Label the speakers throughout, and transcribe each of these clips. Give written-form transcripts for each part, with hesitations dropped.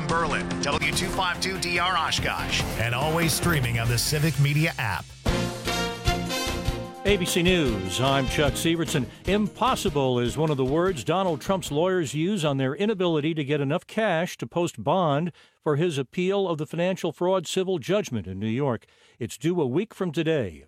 Speaker 1: Berlin, W252DR Oshkosh, and always streaming on the Civic Media app.
Speaker 2: ABC News, I'm Chuck Sievertson. Impossible is one of the words Donald Trump's lawyers use on their inability to get enough cash to post bond for his appeal of the financial fraud civil judgment in New York. It's due a week from today,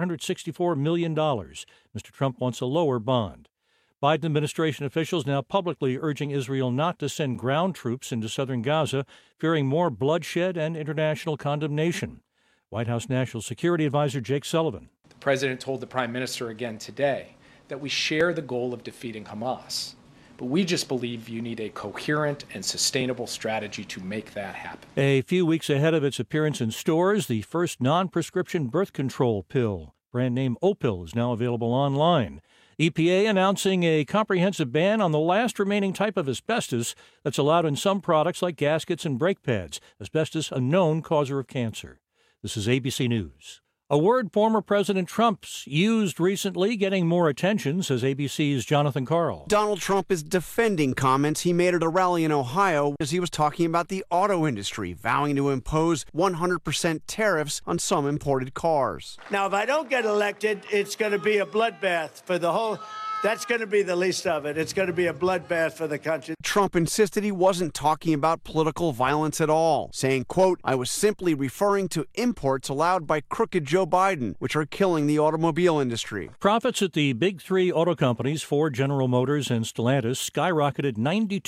Speaker 2: $464 million. Mr. Trump wants a lower bond. Biden administration officials now publicly urging Israel not to send ground troops into southern Gaza, fearing more bloodshed and international condemnation. White House National Security Advisor Jake Sullivan.
Speaker 3: The president told the prime minister again today that we share the goal of defeating Hamas, but we just believe you need a coherent and sustainable strategy to make that happen.
Speaker 2: A few weeks ahead of its appearance in stores, the first non-prescription birth control pill, brand name Opill, is now available online. EPA announcing a comprehensive ban on the last remaining type of asbestos that's allowed in some products like gaskets and brake pads. Asbestos, a known causer of cancer. This is ABC News. A word former President Trump's used recently getting more attention, says ABC's Jonathan Karl.
Speaker 4: Donald Trump is defending comments he made at a rally in Ohio as he was talking about the auto industry, vowing to impose 100% tariffs on some imported cars.
Speaker 5: Now, if I don't get elected, it's going to be a bloodbath for the whole... That's going to be the least of it. It's going to be a bloodbath for the country.
Speaker 4: Trump insisted he wasn't talking about political violence at all, saying, quote, I was simply referring to imports allowed by crooked Joe Biden, which are killing the automobile industry.
Speaker 2: Profits at the big three auto companies, Ford, General Motors, and Stellantis, skyrocketed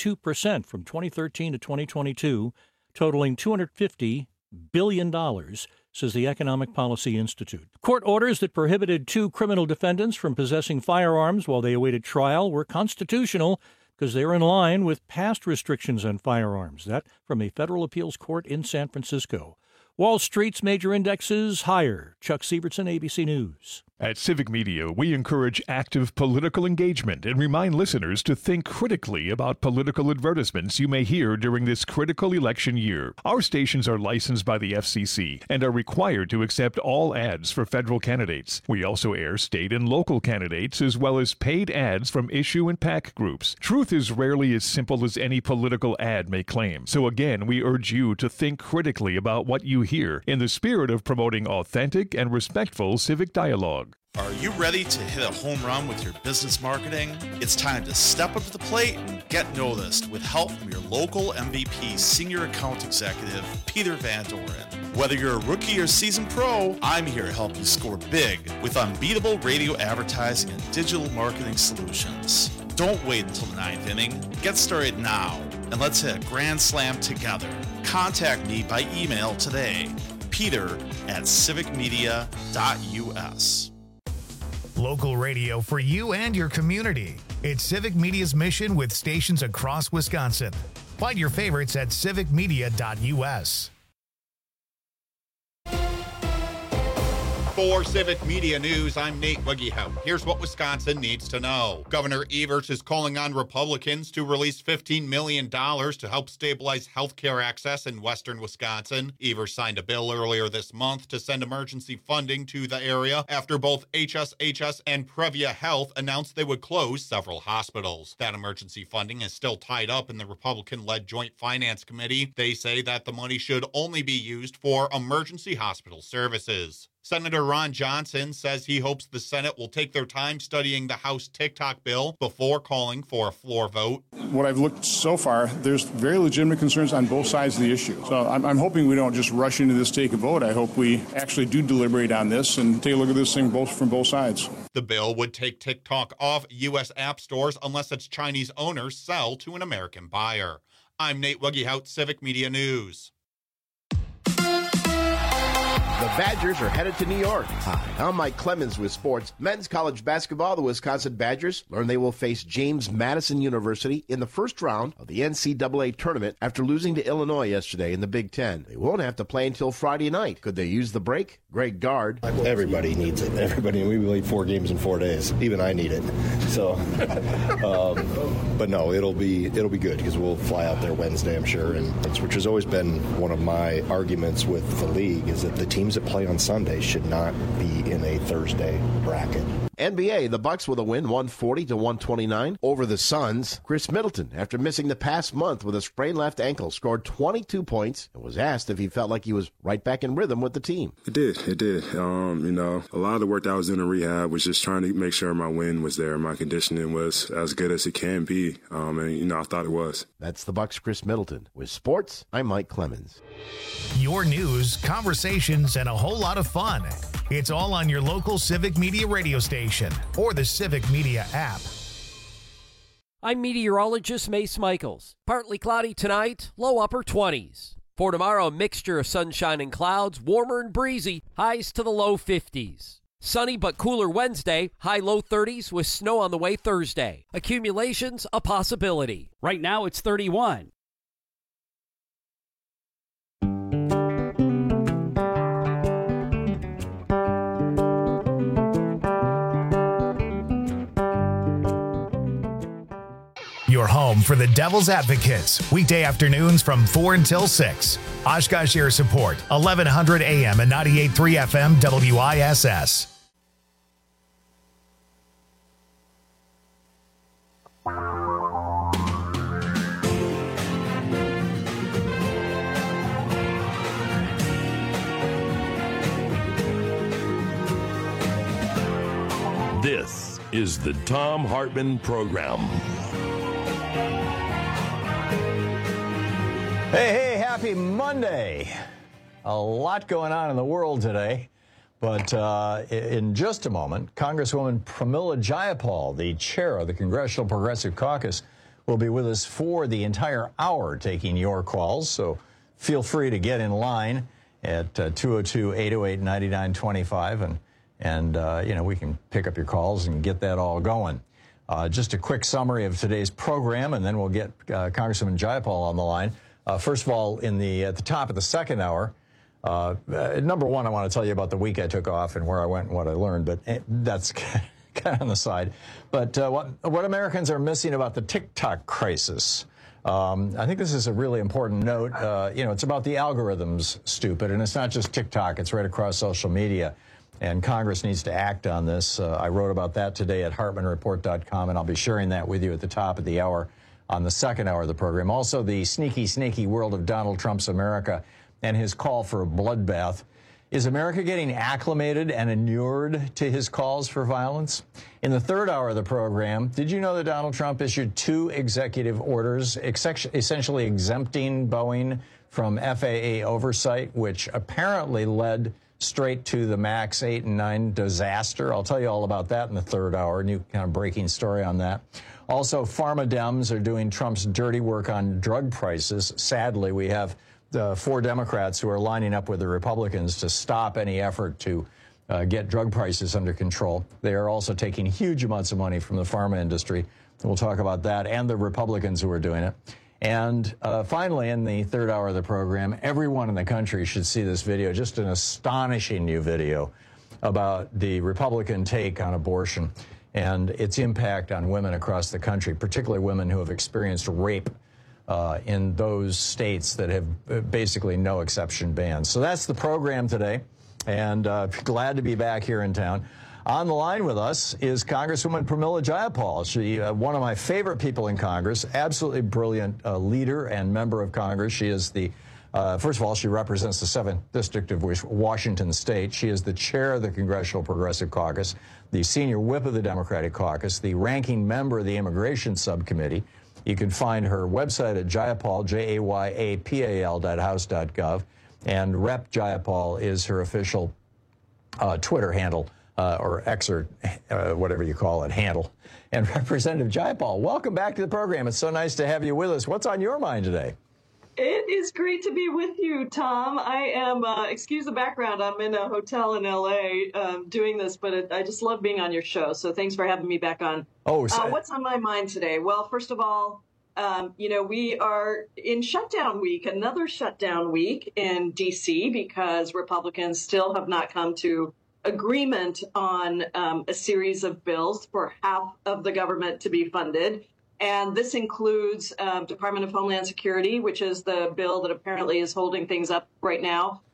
Speaker 2: 92% from 2013 to 2022, totaling $250 billion, says the Economic Policy Institute. Court orders that prohibited two criminal defendants from possessing firearms while they awaited trial were constitutional because they're in line with past restrictions on firearms. That from a federal appeals court in San Francisco. Wall Street's major indexes higher. Chuck Sievertson, ABC News.
Speaker 6: At Civic Media, we encourage active political engagement and remind listeners to think critically about political advertisements you may hear during this critical election year. Our stations are licensed by the FCC and are required to accept all ads for federal candidates. We also air state and local candidates as well as paid ads from issue and PAC groups. Truth is rarely as simple as any political ad may claim. So again, we urge you to think critically about what you hear in the spirit of promoting authentic and respectful civic dialogue.
Speaker 7: Are you ready to hit a home run with your business marketing? It's time to step up to the plate and get noticed with help from your local MVP Senior Account Executive, Peter Van Doren. Whether you're a rookie or seasoned pro, I'm here to help you score big with unbeatable radio advertising and digital marketing solutions. Don't wait until the ninth inning. Get started now, and let's hit a grand slam together. Contact me by email today, peter@civicmedia.us.
Speaker 1: Local radio for you and your community. It's Civic Media's mission with stations across Wisconsin. Find your favorites at civicmedia.us.
Speaker 8: For Civic Media News, I'm Nate Wiggyhout. Here's what Wisconsin needs to know. Governor Evers is calling on Republicans to release $15 million to help stabilize healthcare access in western Wisconsin. Evers signed a bill earlier this month to send emergency funding to the area after both HSHS and Previa Health announced they would close several hospitals. That emergency funding is still tied up in the Republican-led Joint Finance Committee. They say that the money should only be used for emergency hospital services. Senator Ron Johnson says he hopes the Senate will take their time studying the House TikTok bill before calling for a floor vote.
Speaker 9: What I've looked so far, there's very legitimate concerns on both sides of the issue. So I'm hoping we don't just rush into this, take a vote. I hope we actually do deliberate on this and take a look at this thing from both sides.
Speaker 8: The bill would take TikTok off U.S. app stores unless its Chinese owners sell to an American buyer. I'm Nate Wiggyhout, Civic Media News.
Speaker 10: The Badgers are headed to New York. Hi, I'm Mike Clemens with sports. Men's college basketball, the Wisconsin Badgers learn they will face James Madison University in the first round of the NCAA tournament after losing to Illinois yesterday in the Big Ten. They won't have to play until Friday night. Could they use the break? Greg Gard.
Speaker 11: Everybody needs it. Everybody. We played 4 games in 4 days. Even I need it. So, but no, it'll be good because we'll fly out there Wednesday, I'm sure, and which has always been one of my arguments with the league is that the teams that play on Sunday should not be in a Thursday bracket.
Speaker 10: NBA, the Bucks with a win, 140-129 over the Suns. Chris Middleton, after missing the past month with a sprained left ankle, scored 22 points and was asked if he felt like he was right back in rhythm with the team.
Speaker 12: It did. A lot of the work that I was doing in rehab was just trying to make sure my wind was there, my conditioning was as good as it can be, and I thought it was.
Speaker 10: That's the Bucks' Chris Middleton. With sports, I'm Mike Clemens.
Speaker 1: Your news, conversations, and a whole lot of fun. It's all on your local Civic Media radio station or the Civic Media app.
Speaker 13: I'm meteorologist Mace Michaels. Partly cloudy tonight, low upper 20s. For tomorrow, a mixture of sunshine and clouds, warmer and breezy, highs to the low 50s. Sunny but cooler Wednesday, high low 30s with snow on the way Thursday. Accumulations a possibility. Right now it's 31.
Speaker 1: Your home for the Devil's Advocates, weekday afternoons from 4 until 6. Oshkosh Air Support, 1100 AM and 98.3 FM WISS.
Speaker 14: This is the Thom Hartmann Program.
Speaker 15: Hey, happy Monday. A lot going on in the world today, but in just a moment, Congresswoman Pramila Jayapal, the chair of the Congressional Progressive Caucus, will be with us for the entire hour taking your calls, so feel free to get in line at 202-808-9925, and we can pick up your calls and get that all going. Just a quick summary of today's program, and then we'll get Congresswoman Jayapal on the line. First of all, at the top of the second hour, number one, I want to tell you about the week I took off and where I went and what I learned, but that's kind of on the side. But what Americans are missing about the TikTok crisis. I think this is a really important note. It's about the algorithms, stupid, and it's not just TikTok. It's right across social media, and Congress needs to act on this. I wrote about that today at HartmannReport.com, and I'll be sharing that with you at the top of the hour on the second hour of the program. Also, the sneaky world of Donald Trump's America and his call for a bloodbath. Is America getting acclimated and inured to his calls for violence? In the third hour of the program, did you know that Donald Trump issued 2 executive orders essentially exempting Boeing from FAA oversight, which apparently led straight to the MAX 8 and 9 disaster? I'll tell you all about that in the third hour, new kind of breaking story on that. Also, Pharma Dems are doing Trump's dirty work on drug prices. Sadly, we have the 4 Democrats who are lining up with the Republicans to stop any effort to get drug prices under control. They are also taking huge amounts of money from the pharma industry. We'll talk about that and the Republicans who are doing it. And finally, in the third hour of the program, everyone in the country should see this video, just an astonishing new video about the Republican take on abortion and its impact on women across the country, particularly women who have experienced rape in those states that have basically no exception bans. So that's the program today, and glad to be back here in town. On the line with us is Congresswoman Pramila Jayapal. She, one of my favorite people in Congress, absolutely brilliant leader and member of Congress. She is the first of all, she represents the 7th District of Washington State. She is the chair of the Congressional Progressive Caucus, the senior whip of the Democratic Caucus, the ranking member of the Immigration Subcommittee. You can find her website at Jayapal, JAYAPAL.house.gov, and Rep. Jayapal is her official Twitter handle, or X, or whatever you call it, handle. And Representative Jayapal, welcome back to the program. It's so nice to have you with us. What's on your mind today?
Speaker 16: It is great to be with you, Tom. I am, excuse the background, I'm in a hotel in L.A. Doing this, but I just love being on your show, so thanks for having me back on.
Speaker 15: Oh,
Speaker 16: what's on my mind today? Well, first of all, we are in shutdown week, another shutdown week in D.C. because Republicans still have not come to agreement on a series of bills for half of the government to be funded. And this includes Department of Homeland Security, which is the bill that apparently is holding things up right now.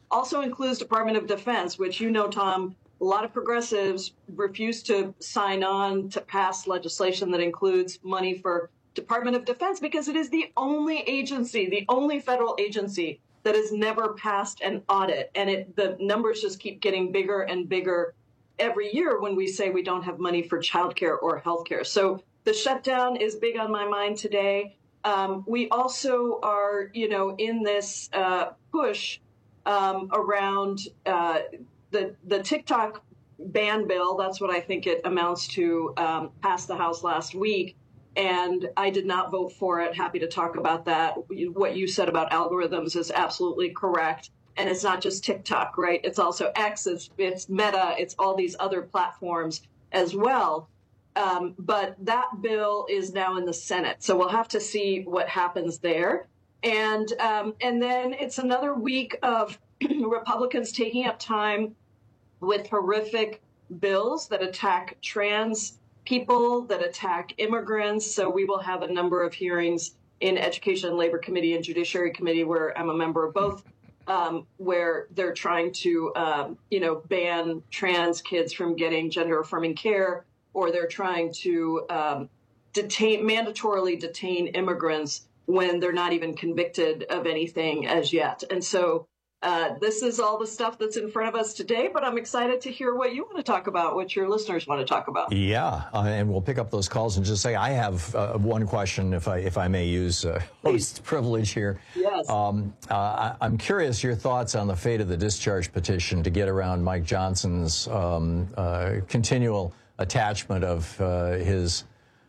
Speaker 16: also includes Department of Defense, which, you know, Tom, a lot of progressives refuse to sign on to pass legislation that includes money for Department of Defense because it is the only agency, the only federal agency that has never passed an audit. And the numbers just keep getting bigger and bigger every year when we say we don't have money for childcare or healthcare. So the shutdown is big on my mind today. We also are, you know, in this push around the TikTok ban bill. That's what I think it amounts to, passed the House last week. And I did not vote for it. Happy to talk about that. What you said about algorithms is absolutely correct. And it's not just TikTok, right? It's also X, it's Meta, it's all these other platforms as well. But that bill is now in the Senate. So we'll have to see what happens there. And then it's another week of Republicans taking up time with horrific bills that attack trans people, that attack immigrants. So we will have a number of hearings in Education, Labor Committee, and Judiciary Committee, where I'm a member of both, where they're trying to, ban trans kids from getting gender-affirming care, or they're trying to mandatorily detain immigrants when they're not even convicted of anything as yet. And so this is all the stuff that's in front of us today, but I'm excited to hear what you want to talk about, what your listeners want to talk about.
Speaker 15: Yeah, and we'll pick up those calls and just say, I have one question, if I may use host privilege here.
Speaker 16: Yes.
Speaker 15: I'm curious your thoughts on the fate of the discharge petition to get around Mike Johnson's continual attachment of his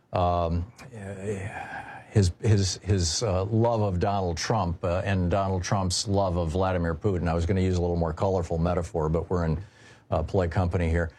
Speaker 15: love of Donald Trump and Donald Trump's love of Vladimir Putin. I was going to use a little more colorful metaphor, but we're in polite company here.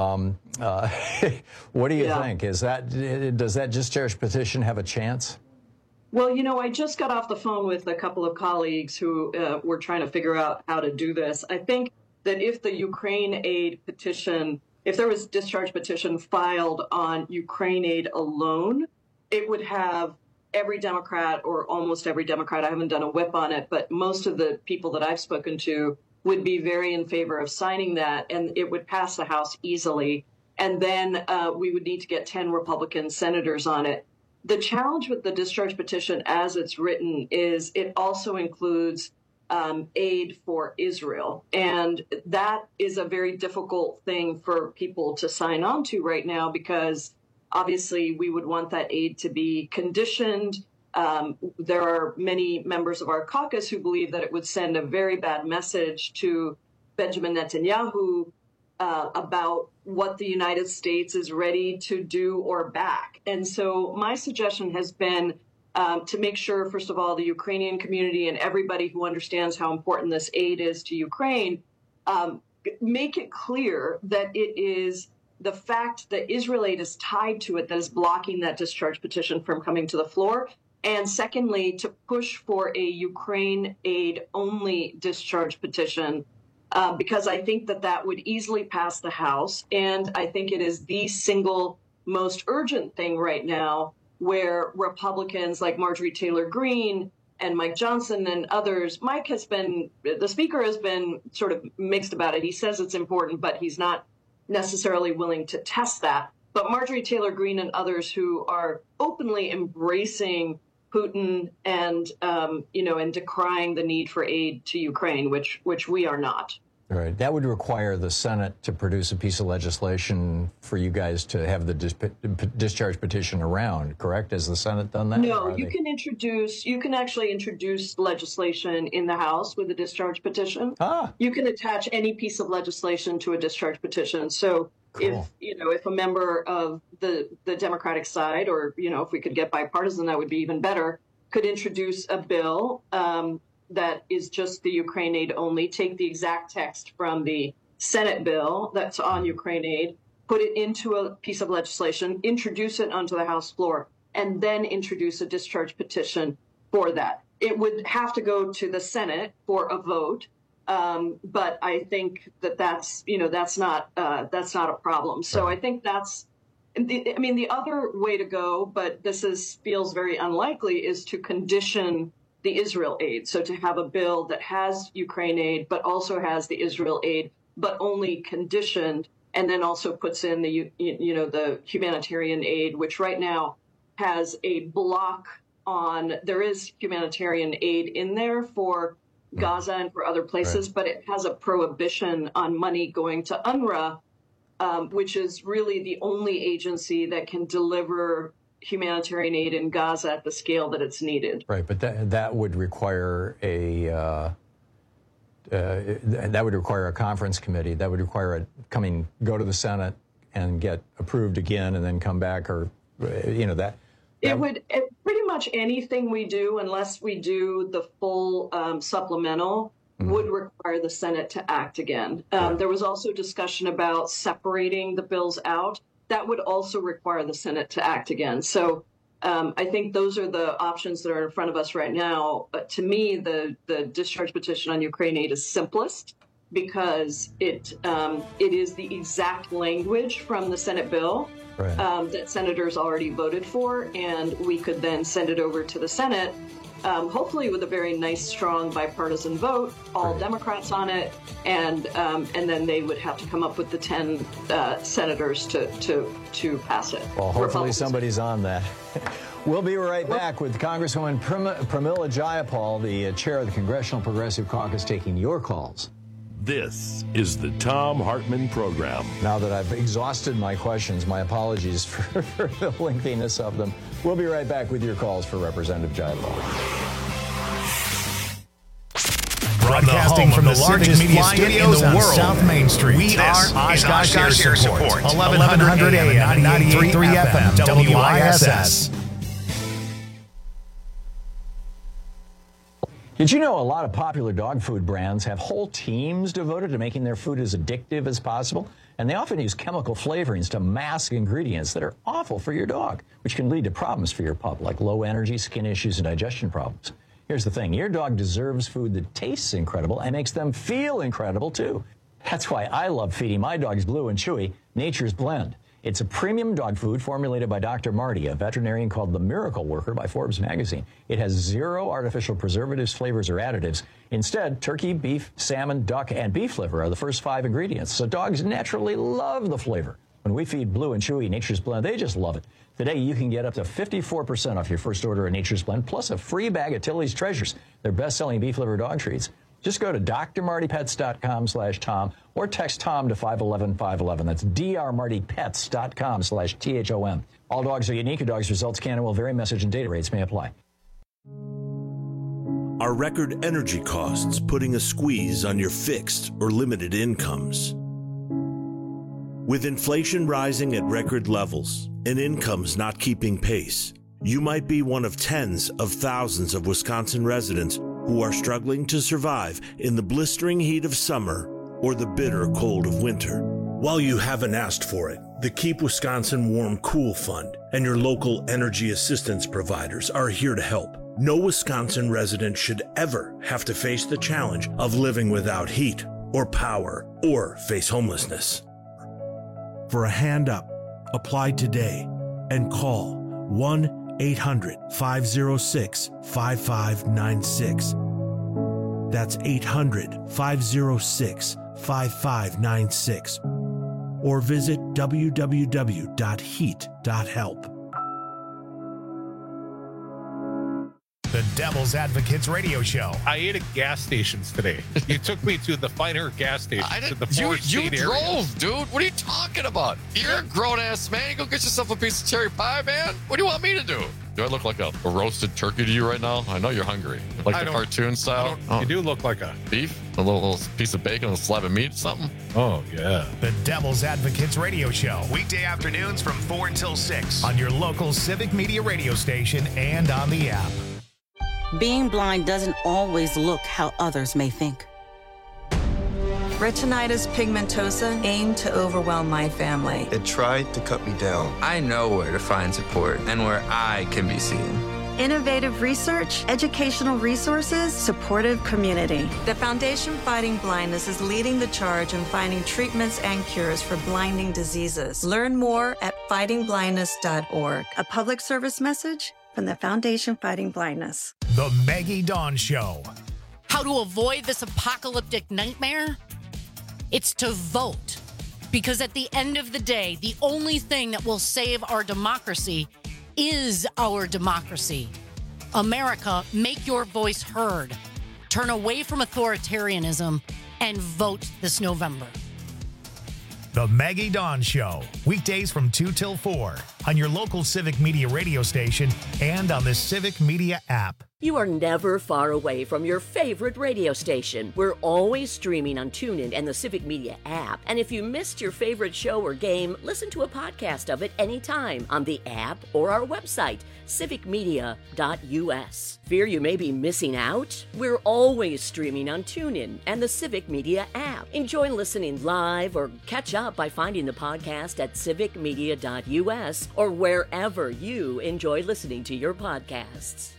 Speaker 15: What do you think? Does that discharge petition have a chance?
Speaker 16: Well, you know, I just got off the phone with a couple of colleagues who were trying to figure out how to do this. I think that if the Ukraine aid petition, if there was a discharge petition filed on Ukraine aid alone, it would have every Democrat, or almost every Democrat, I haven't done a whip on it, but most of the people that I've spoken to would be very in favor of signing that, and it would pass the House easily. And then we would need to get 10 Republican senators on it. The challenge with the discharge petition as it's written is it also includes aid for Israel. And that is a very difficult thing for people to sign on to right now, because obviously we would want that aid to be conditioned. There are many members of our caucus who believe that it would send a very bad message to Benjamin Netanyahu about what the United States is ready to do or back. And so my suggestion has been to make sure, first of all, the Ukrainian community and everybody who understands how important this aid is to Ukraine, make it clear that it is the fact that Israel aid is tied to it that is blocking that discharge petition from coming to the floor. And secondly, to push for a Ukraine aid only discharge petition, because I think that that would easily pass the House. And I think it is the single most urgent thing right now, where Republicans like Marjorie Taylor Greene and Mike Johnson and others, the speaker has been sort of mixed about it. He says it's important, but he's not necessarily willing to test that. But Marjorie Taylor Greene and others who are openly embracing Putin and, and decrying the need for aid to Ukraine, which we are not.
Speaker 15: Right. That would require the Senate to produce a piece of legislation for you guys to have the discharge petition around, correct? Has the Senate done that?
Speaker 16: No, you can actually introduce legislation in the House with a discharge petition. You can attach any piece of legislation to a discharge petition. So cool. If a member of the Democratic side, or, if we could get bipartisan, that would be even better, could introduce a bill that is just the Ukraine aid only, take the exact text from the Senate bill that's on Ukraine aid, put it into a piece of legislation, introduce it onto the House floor, and then introduce a discharge petition for that. It would have to go to the Senate for a vote, but I think that's not a problem. So I think that's, the other way to go, but this feels very unlikely, is to condition the Israel aid. So to have a bill that has Ukraine aid, but also has the Israel aid, but only conditioned, and then also puts in the humanitarian aid, which right now has a block on, there is humanitarian aid in there for Gaza and for other places, but it has a prohibition on money going to UNRWA, which is really the only agency that can deliver humanitarian aid in Gaza at the scale that it's needed.
Speaker 15: Right, but that would require a conference committee. That would require go to the Senate and get approved again, and then come back, or that.
Speaker 16: It would pretty much anything we do, unless we do the full supplemental, would require the Senate to act again. There was also discussion about separating the bills out. That would also require the Senate to act again. So I think those are the options that are in front of us right now. To me, the discharge petition on Ukraine aid is simplest because it is the exact language from the Senate bill that senators already voted for, and we could then send it over to the Senate, hopefully with a very nice, strong bipartisan vote, all Democrats on it, and then they would have to come up with the 10 senators to pass it.
Speaker 15: Well, hopefully somebody's on that. We'll be right back with Congresswoman Pramila Jayapal, the chair of the Congressional Progressive Caucus, taking your calls.
Speaker 14: This is the Thom Hartmann Program.
Speaker 15: Now that I've exhausted my questions, my apologies for the lengthiness of them. We'll be right back with your calls for Representative Jayapal.
Speaker 1: Broadcasting from the largest media studios in the world, South Main Street. We are Oshkosh Air Support. 1100 AM, 98.3 FM, WISS.
Speaker 15: Did you know a lot of popular dog food brands have whole teams devoted to making their food as addictive as possible? And they often use chemical flavorings to mask ingredients that are awful for your dog, which can lead to problems for your pup, like low energy, skin issues, and digestion problems. Here's the thing. Your dog deserves food that tastes incredible and makes them feel incredible, too. That's why I love feeding my dogs Blue and Chewy Nature's Blend. It's a premium dog food formulated by Dr. Marty, a veterinarian called the Miracle Worker by Forbes magazine. It has 0 artificial preservatives, flavors, or additives. Instead, turkey, beef, salmon, duck, and beef liver are the first 5 ingredients, so dogs naturally love the flavor. When we feed Blue and Chewy Nature's Blend, they just love it. Today, you can get up to 54% off your first order of Nature's Blend, plus a free bag of Tilly's Treasures, their best-selling beef liver dog treats. Just go to drmartypets.com/Tom or text Tom to 511-511. That's drmartypets.com/THOM. All dogs are unique. A dog's results can and will vary. Message and data rates may apply.
Speaker 14: Are record energy costs putting a squeeze on your fixed or limited incomes? With inflation rising at record levels and incomes not keeping pace, you might be one of tens of thousands of Wisconsin residents who are struggling to survive in the blistering heat of summer or the bitter cold of winter. While you haven't asked for it, the Keep Wisconsin Warm Cool Fund and your local energy assistance providers are here to help. No Wisconsin resident should ever have to face the challenge of living without heat or power or face homelessness. For a hand up, apply today and call 1-800-506-5596. That's 800-506-5596. Or visit www.heat.help.
Speaker 1: The Devil's Advocates Radio Show.
Speaker 17: I ate at gas stations today. You took me to the finer gas stations in the Forest
Speaker 18: You
Speaker 17: State area.
Speaker 18: drove, dude. What are you talking about? You're a grown-ass man. You go get yourself a piece of cherry pie, man. What do you want me to do? Do I look like a roasted turkey to you right now? I know you're hungry. Like the cartoon style?
Speaker 17: You do look like a
Speaker 18: beef? A little piece of bacon, a slab of meat, something?
Speaker 17: Oh, yeah.
Speaker 1: The Devil's Advocates Radio Show. Weekday afternoons from 4 until 6 on your local Civic Media radio station and on the app.
Speaker 19: Being blind doesn't always look how others may think.
Speaker 20: Retinitis pigmentosa aimed to overwhelm my family.
Speaker 21: It tried to cut me down. I know where to find support and where I can be seen.
Speaker 20: Innovative research, educational resources, supportive community. The Foundation Fighting Blindness is leading the charge in finding treatments and cures for blinding diseases. Learn more at fightingblindness.org. A public service message from the Foundation Fighting Blindness.
Speaker 1: The Maggie Dawn Show.
Speaker 3: How to avoid this apocalyptic nightmare? It's to vote. Because at the end of the day, the only thing that will save our democracy is our democracy. America, make your voice heard. Turn away from authoritarianism and vote this November.
Speaker 1: The Maggie Dawn Show, weekdays from 2 till 4 on your local Civic Media radio station and on the Civic Media app.
Speaker 22: You are never far away from your favorite radio station. We're always streaming on TuneIn and the Civic Media app. And if you missed your favorite show or game, listen to a podcast of it anytime on the app or our website, civicmedia.us. Fear you may be missing out? We're always streaming on TuneIn and the Civic Media app. Enjoy listening live or catch up by finding the podcast at civicmedia.us or wherever you enjoy listening to your podcasts.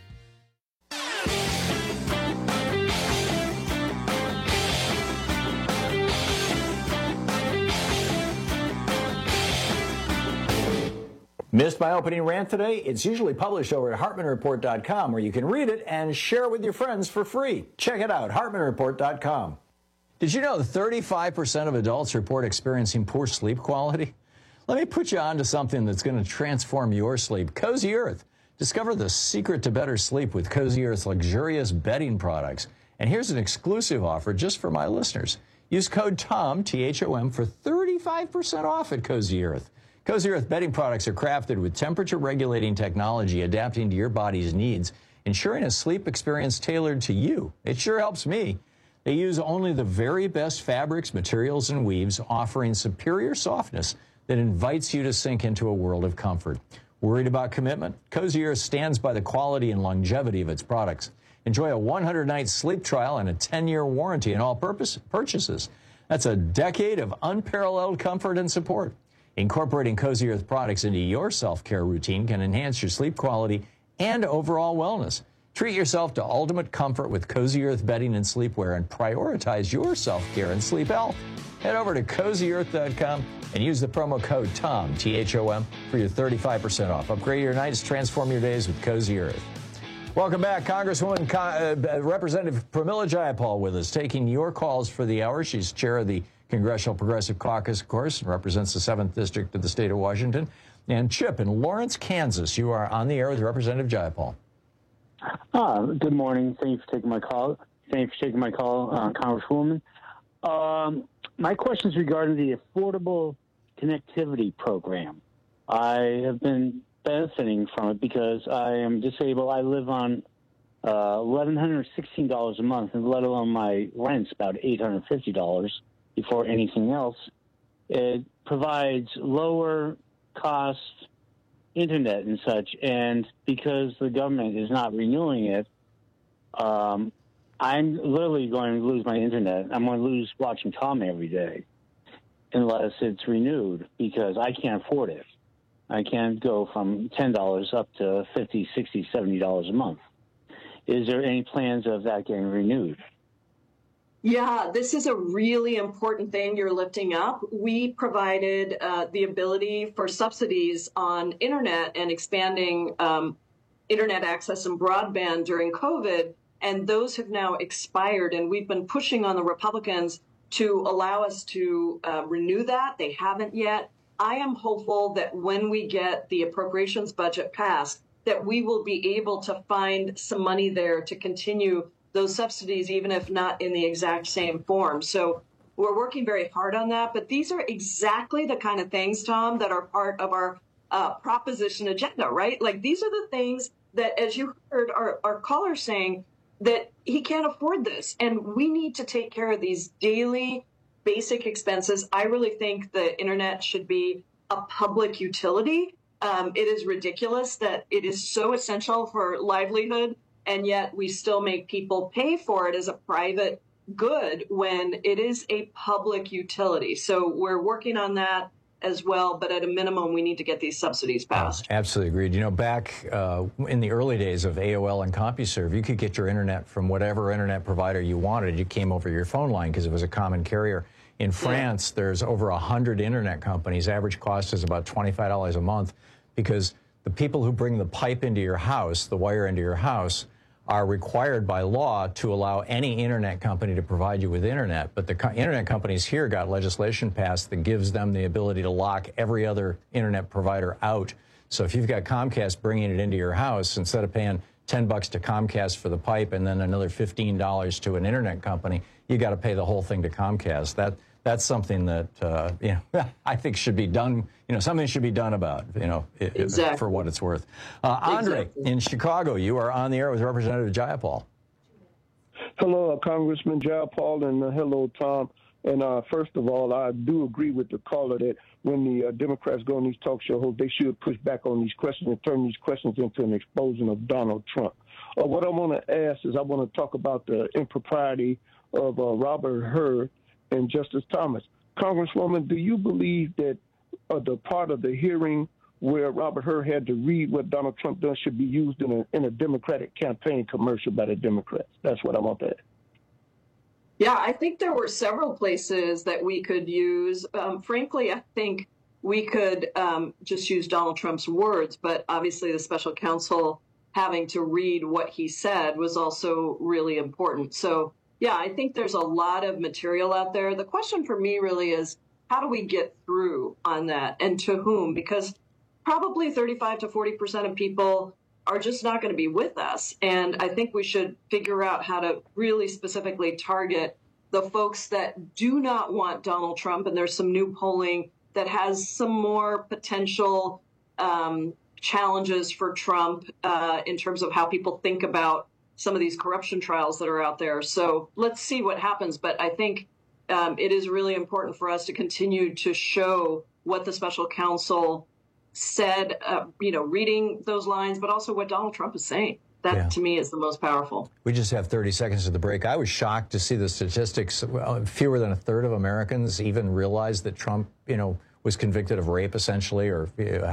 Speaker 15: Missed my opening rant today? It's usually published over at HartmanReport.com, where you can read it and share it with your friends for free. Check it out, HartmanReport.com. Did you know that 35% of adults report experiencing poor sleep quality? Let me put you on to something that's going to transform your sleep. Cozy Earth. Discover the secret to better sleep with Cozy Earth's luxurious bedding products. And here's an exclusive offer just for my listeners. Use code TOM, T-H-O-M, for 35% off at Cozy Earth. Cozy Earth bedding products are crafted with temperature-regulating technology adapting to your body's needs, ensuring a sleep experience tailored to you. It sure helps me. They use only the very best fabrics, materials, and weaves, offering superior softness that invites you to sink into a world of comfort. Worried about commitment? Cozy Earth stands by the quality and longevity of its products. Enjoy a 100-night sleep trial and a 10-year warranty on all purchases. That's a decade of unparalleled comfort and support. Incorporating Cozy Earth products into your self-care routine can enhance your sleep quality and overall wellness. Treat yourself to ultimate comfort with Cozy Earth bedding and sleepwear and prioritize your self-care and sleep health. Head over to CozyEarth.com and use the promo code TOM, T-H-O-M, for your 35% off. Upgrade your nights, transform your days with Cozy Earth. Welcome back. Congresswoman Representative Pramila Jayapal with us, taking your calls for the hour. She's chair of the Congressional Progressive Caucus, of course, and represents the 7th District of the state of Washington. And Chip in Lawrence, Kansas, you are on the air with Representative Jayapal.
Speaker 23: Good morning. Thank you for taking my call. Congresswoman. My question is regarding the Affordable Connectivity Program. I have been benefiting from it because I am disabled. I live on $1,116 a month, and let alone my rent's about $850 before anything else. It provides lower cost internet and such, and because the government is not renewing it, I'm literally going to lose my internet. I'm going to lose watching Tom every day unless it's renewed, because I can't afford it. I can't go from $10 up to $50, $60, $70 a month. Is there any plans of that getting renewed?
Speaker 16: Yeah, this is a really important thing you're lifting up. We provided the ability for subsidies on internet and expanding internet access and broadband during COVID, and those have now expired. And we've been pushing on the Republicans to allow us to renew that. They haven't yet. I am hopeful that when we get the appropriations budget passed, that we will be able to find some money there to continue those subsidies, even if not in the exact same form. So we're working very hard on that. But these are exactly the kind of things, Tom, that are part of our proposition agenda, right? Like, these are the things that, as you heard our caller saying, that he can't afford this. And we need to take care of these daily basic expenses. I really think the internet should be a public utility. It is ridiculous that it is so essential for livelihood, and yet we still make people pay for it as a private good when it is a public utility. So we're working on that as well, but at a minimum, we need to get these subsidies passed.
Speaker 15: Absolutely agreed. You know, back in the early days of AOL and CompuServe, you could get your internet from whatever internet provider you wanted. You came over your phone line because it was a common carrier. In France, there's over 100 internet companies. Average cost is about $25 a month, because the people who bring the pipe into your house, the wire into your house, are required by law to allow any internet company to provide you with internet. But the internet companies here got legislation passed that gives them the ability to lock every other internet provider out. So if you've got Comcast bringing it into your house, instead of paying $10 to Comcast for the pipe and then another $15 to an internet company, you got to pay the whole thing to Comcast. That's something that I think should be done. Something should be done about. Exactly. For what it's worth. Andre, in Chicago, you are on the air with Representative Jayapal.
Speaker 2: Hello, Congressman Jayapal, and hello, Tom. And first of all, I do agree with the caller that when the Democrats go on these talk show hosts, they should push back on these questions and turn these questions into an exposing of Donald Trump. What I want to ask is I want to talk about the impropriety of Robert Hur and Justice Thomas. Congresswoman, do you believe that the part of the hearing where Robert Hur had to read what Donald Trump does should be used in a Democratic campaign commercial by the Democrats? That's what I want to ask.
Speaker 16: Yeah, I think there were several places that we could use. Frankly, I think we could just use Donald Trump's words, but obviously the special counsel having to read what he said was also really important. So, yeah, I think there's a lot of material out there. The question for me really is, how do we get through on that, and to whom? Because probably 35 to 40% of people are just not going to be with us. And I think we should figure out how to really specifically target the folks that do not want Donald Trump. And there's some new polling that has some more potential challenges for Trump in terms of how people think about some of these corruption trials that are out there. So let's see what happens. But I think it is really important for us to continue to show what the special counsel said, reading those lines, but also what Donald Trump is saying. That, to me, is the most powerful.
Speaker 15: We just have 30 seconds to the break. I was shocked to see the statistics. Fewer than a third of Americans even realized that Trump, was convicted of rape, essentially, or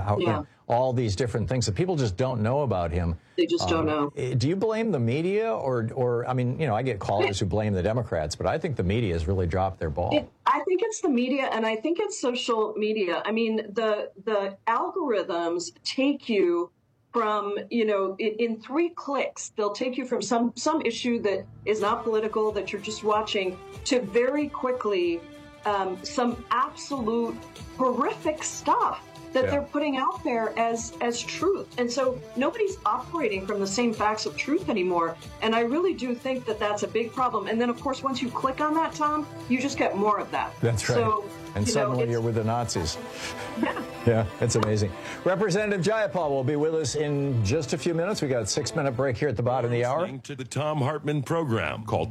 Speaker 15: all these different things that people just don't know about him.
Speaker 16: They just don't know.
Speaker 15: Do you blame the media, or I mean, I get callers who blame the Democrats, but I think the media has really dropped their ball.
Speaker 16: I think it's the media, and I think it's social media. I mean, the algorithms take you from, in 3 clicks, they'll take you from some issue that is not political, that you're just watching, to very quickly some absolute horrific stuff that they're putting out there as truth. And so nobody's operating from the same facts of truth anymore. And I really do think that that's a big problem. And then, of course, once you click on that, Tom, you just get more of that.
Speaker 15: That's right.
Speaker 16: So,
Speaker 15: and suddenly you're with the Nazis.
Speaker 16: Yeah.
Speaker 15: Yeah, it's amazing. Representative Jayapal will be with us in just a few minutes. We got a 6-minute break here at the bottom of the hour.
Speaker 4: To the Tom Hartman program. Call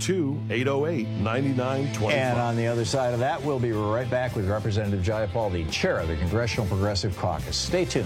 Speaker 4: 202-808-9925.
Speaker 15: And on the other side of that, we'll be right back with Representative Jayapal, the chair of the Congressional Progressive Caucus. Stay tuned.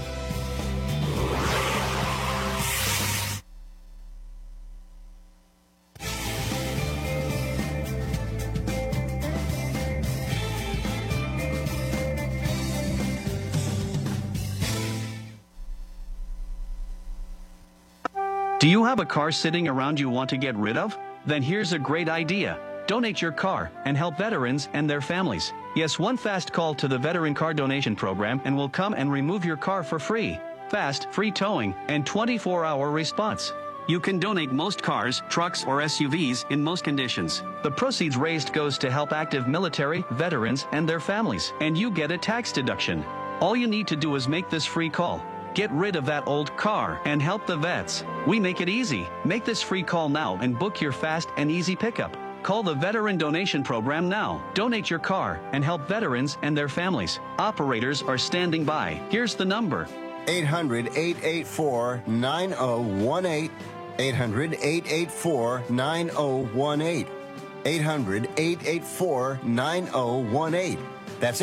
Speaker 5: Do you have a car sitting around you want to get rid of? Then here's a great idea. Donate your car and help veterans and their families. Yes, one fast call to the Veteran Car Donation Program and we'll come and remove your car for free. Fast, free towing, and 24-hour response. You can donate most cars, trucks, or SUVs in most conditions. The proceeds raised goes to help active military, veterans, and their families, and you get a tax deduction. All you need to do is make this free call. Get rid of that old car and help the vets. We make it easy. Make this free call now and book your fast and easy pickup. Call the Veteran Donation Program now. Donate your car and help veterans and their families. Operators are standing by. Here's the number.
Speaker 24: 800-884-9018. 800-884-9018. 800-884-9018. That's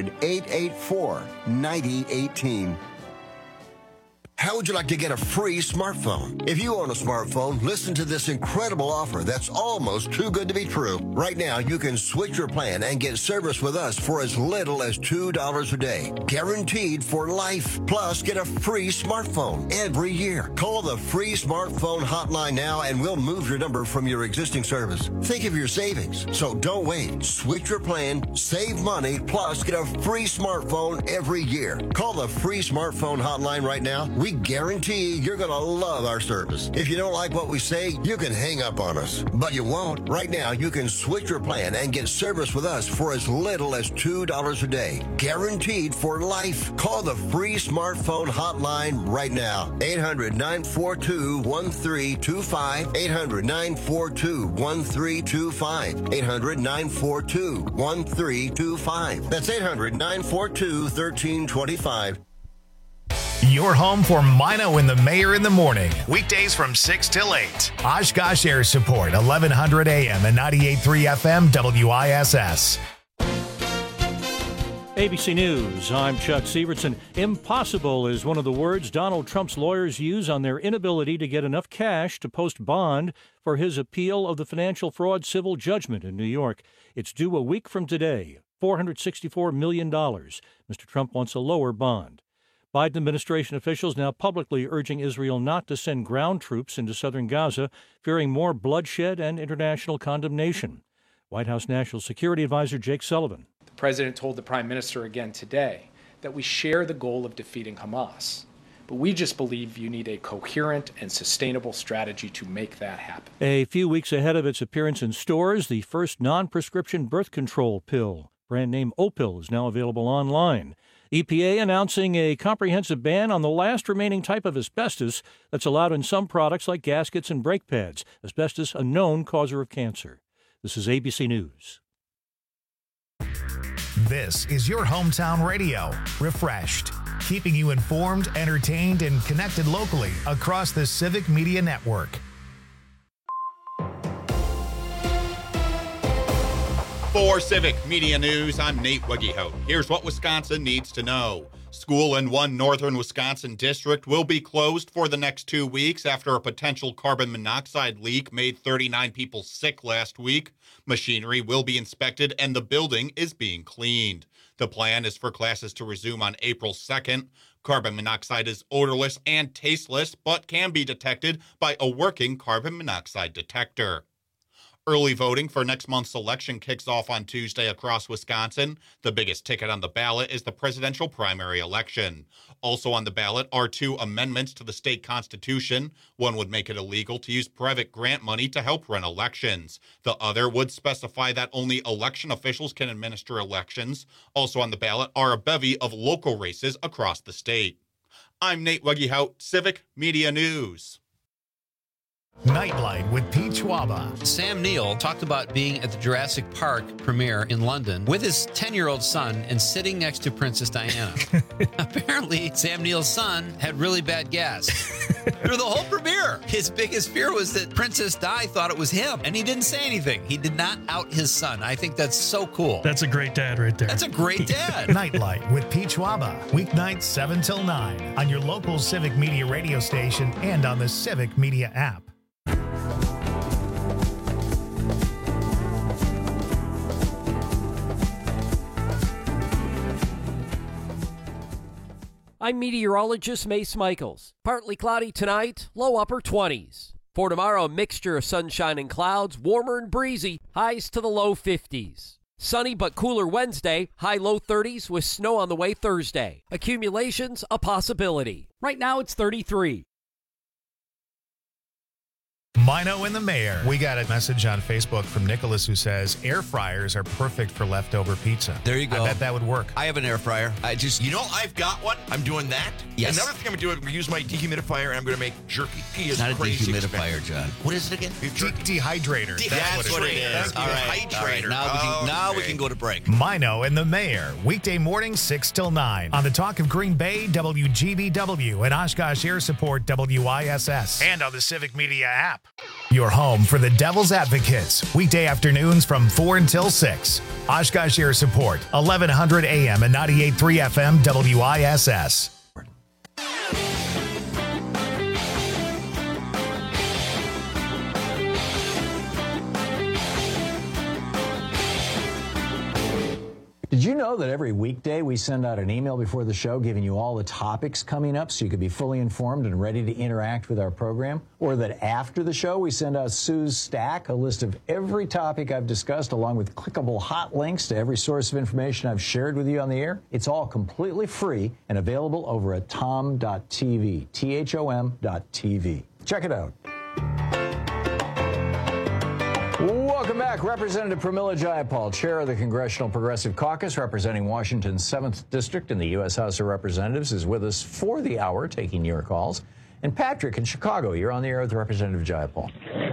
Speaker 24: 800-884-9018. How would you like to get a free smartphone? If you own a smartphone, listen to this incredible offer that's almost too good to be true. Right now, you can switch your plan and get service with us for as little as $2 a day. Guaranteed for life. Plus, get a free smartphone every year. Call the free smartphone hotline now and we'll move your number from your existing service. Think of your savings. So don't wait. Switch your plan, save money, plus get a free smartphone every year. Call the free smartphone hotline right now. We guarantee you're going to love our service. If you don't like what we say, you can hang up on us. But you won't. Right now, you can switch your plan and get service with us for as little as $2 a day. Guaranteed for life. Call the free smartphone hotline right now. 800-942-1325. 800-942-1325. 800-942-1325. That's 800-942-1325.
Speaker 1: Your home for Mino and the Mayor in the morning. Weekdays from 6 till 8. Oshkosh Air Support, 1100 AM and 98.3 FM WISS.
Speaker 6: ABC News, I'm Chuck Sievertson. Impossible is one of the words Donald Trump's lawyers use on their inability to get enough cash to post bond for his appeal of the financial fraud civil judgment in New York. It's due a week from today, $464 million. Mr. Trump wants a lower bond. Biden administration officials now publicly urging Israel not to send ground troops into southern Gaza, fearing more bloodshed and international condemnation. White House National Security Advisor Jake Sullivan.
Speaker 7: The president told the prime minister again today that we share the goal of defeating Hamas, but we just believe you need a coherent and sustainable strategy to make that happen.
Speaker 6: A few weeks ahead of its appearance in stores, the first non-prescription birth control pill, brand name Opill, is now available online. EPA announcing a comprehensive ban on the last remaining type of asbestos that's allowed in some products like gaskets and brake pads. Asbestos, a known causer of cancer. This is ABC News.
Speaker 1: This is your hometown radio, Refreshed, keeping you informed, entertained, and connected locally across the Civic Media Network.
Speaker 8: For Civic Media News, I'm Nate Wegehout. Here's what Wisconsin needs to know. School in one northern Wisconsin district will be closed for the next 2 weeks after a potential carbon monoxide leak made 39 people sick last week. Machinery will be inspected and the building is being cleaned. The plan is for classes to resume on April 2nd. Carbon monoxide is odorless and tasteless, but can be detected by a working carbon monoxide detector. Early voting for next month's election kicks off on Tuesday across Wisconsin. The biggest ticket on the ballot is the presidential primary election. Also on the ballot are 2 amendments to the state constitution. One would make it illegal to use private grant money to help run elections. The other would specify that only election officials can administer elections. Also on the ballot are a bevy of local races across the state. I'm Nate Wegehout, Civic Media News.
Speaker 1: Nightlight with Pete Schwaba.
Speaker 9: Sam Neill talked about being at the Jurassic Park premiere in London with his 10-year-old son and sitting next to Princess Diana. Apparently, Sam Neill's son had really bad gas through the whole premiere. His biggest fear was that Princess Di thought it was him, and he didn't say anything. He did not out his son. I think that's so cool.
Speaker 25: That's a great dad right there.
Speaker 9: That's a great dad.
Speaker 1: Nightlight with Pete Schwaba. Weeknights 7 till 9 on your local Civic Media radio station and on the Civic Media app.
Speaker 13: I'm meteorologist Mace Michaels. Partly cloudy tonight, low upper 20s. For tomorrow, a mixture of sunshine and clouds, warmer and breezy, highs to the low 50s. Sunny but cooler Wednesday, high low 30s with snow on the way Thursday. Accumulations a possibility. Right now it's 33.
Speaker 1: Mino and the Mayor. We got a message on Facebook from Nicholas who says air fryers are perfect for leftover pizza.
Speaker 26: There you go.
Speaker 1: I bet that would work.
Speaker 26: I have an air fryer.
Speaker 27: I've got one. I'm doing that.
Speaker 26: Yes.
Speaker 27: Another thing I'm going to do is use my dehumidifier and I'm going to make jerky.
Speaker 26: It's not a dehumidifier, John. What is it again?
Speaker 1: Dehydrator.
Speaker 27: That's what it is.
Speaker 26: All right. Now we can go to break.
Speaker 1: Mino and the Mayor. Weekday morning 6 till 9 on the Talk of Green Bay, WGBW, and Oshkosh Air Support, WISS, and on the Civic Media app. Your home for the Devil's Advocates. Weekday afternoons from 4 until 6. Oshkosh Air Support, 1100 AM and 98.3 FM WISS.
Speaker 15: Did you know that every weekday we send out an email before the show giving you all the topics coming up so you could be fully informed and ready to interact with our program? Or that after the show we send out Sue's Stack, a list of every topic I've discussed along with clickable hot links to every source of information I've shared with you on the air? It's all completely free and available over at tom.tv, THOM.tv. Check it out. Welcome back. Representative Pramila Jayapal, chair of the Congressional Progressive Caucus, representing Washington's 7th District in the U.S. House of Representatives, is with us for the hour, taking your calls. And Patrick in Chicago, you're on the air with Representative Jayapal.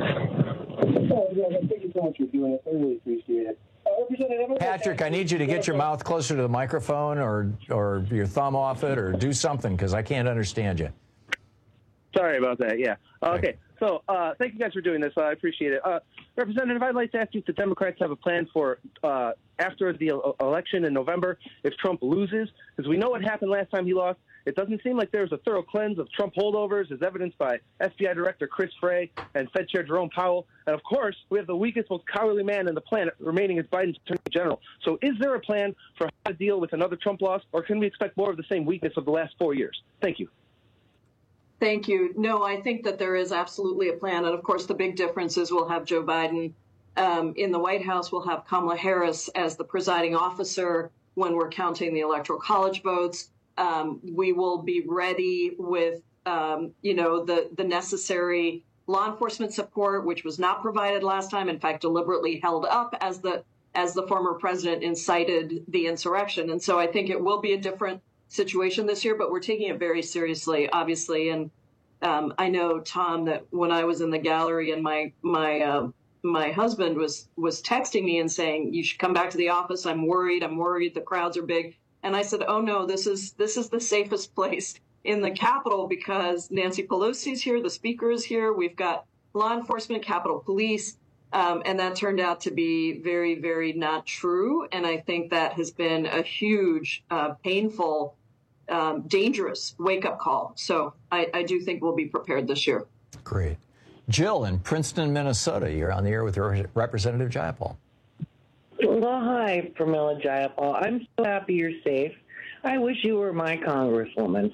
Speaker 10: Thank you so much for doing this. I really appreciate it.
Speaker 15: Patrick, I need you to get your mouth closer to the microphone or your thumb off it or do something because I can't understand you.
Speaker 10: Sorry about that, yeah. Okay, so thank you guys for doing this. I appreciate it. Representative, I'd like to ask you if the Democrats have a plan for after the election in November if Trump loses, because we know what happened last time he lost. It doesn't seem like there was a thorough cleanse of Trump holdovers, as evidenced by FBI Director Chris Wray and Fed Chair Jerome Powell. And, of course, we have the weakest, most cowardly man on the planet remaining as Biden's Attorney General. So is there a plan for how to deal with another Trump loss, or can we expect more of the same weakness of the last 4 years? Thank you.
Speaker 16: Thank you. No, I think that there is absolutely a plan. And, of course, the big difference is we'll have Joe Biden in the White House. We'll have Kamala Harris as the presiding officer when we're counting the Electoral College votes. We will be ready with, the necessary law enforcement support, which was not provided last time. In fact, deliberately held up as the former president incited the insurrection. And so I think it will be a different situation this year, but we're taking it very seriously, obviously. And I know, Tom, that when I was in the gallery and my husband was texting me and saying, you should come back to the office. I'm worried. The crowds are big. And I said, oh, no, this is the safest place in the Capitol because Nancy Pelosi's here. The speaker is here. We've got law enforcement, Capitol Police. And that turned out to be very, very not true. And I think that has been a huge, painful, dangerous wake-up call. So I do think we'll be prepared this year.
Speaker 15: Great. Jill in Princeton, Minnesota, you're on the air with Representative Jayapal.
Speaker 11: Well, hi, Pramila Jayapal. I'm so happy you're safe. I wish you were my congresswoman.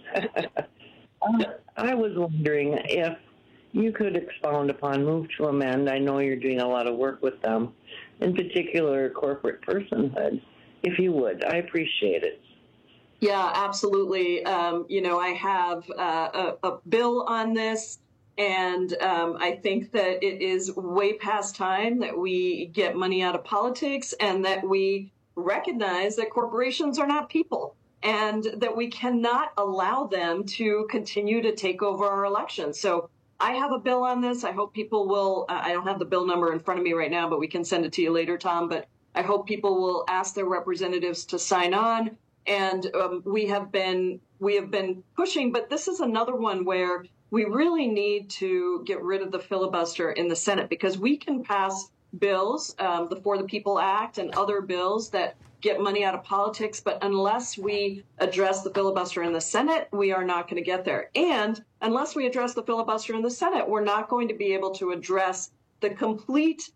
Speaker 11: I was wondering if you could expound upon Move to Amend. I know you're doing a lot of work with them, in particular corporate personhood. If you would, I appreciate it.
Speaker 16: Yeah, absolutely. I have a bill on this. And I think that it is way past time that we get money out of politics and that we recognize that corporations are not people and that we cannot allow them to continue to take over our elections. So I have a bill on this. I hope people will. I don't have the bill number in front of me right now, but we can send it to you later, Tom. But I hope people will ask their representatives to sign on. And we have been pushing. But this is another one where we really need to get rid of the filibuster in the Senate because we can pass bills, the For the People Act and other bills that get money out of politics. But unless we address the filibuster in the Senate, we are not going to get there. And unless we address the filibuster in the Senate, we're not going to be able to address the complete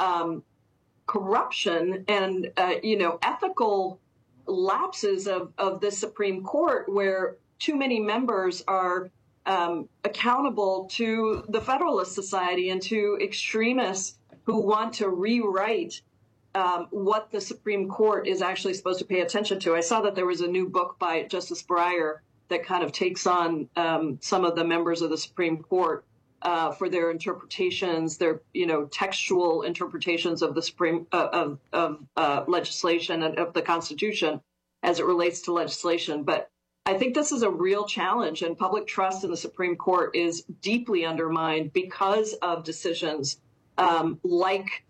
Speaker 16: corruption and, ethical lapses of the Supreme Court where too many members are accountable to the Federalist Society and to extremists who want to rewrite what the Supreme Court is actually supposed to pay attention to. I saw that there was a new book by Justice Breyer that kind of takes on some of the members of the Supreme Court for their interpretations, their textual interpretations of the Supreme of legislation and of the Constitution as it relates to legislation. But I think this is a real challenge, and public trust in the Supreme Court is deeply undermined because of decisions like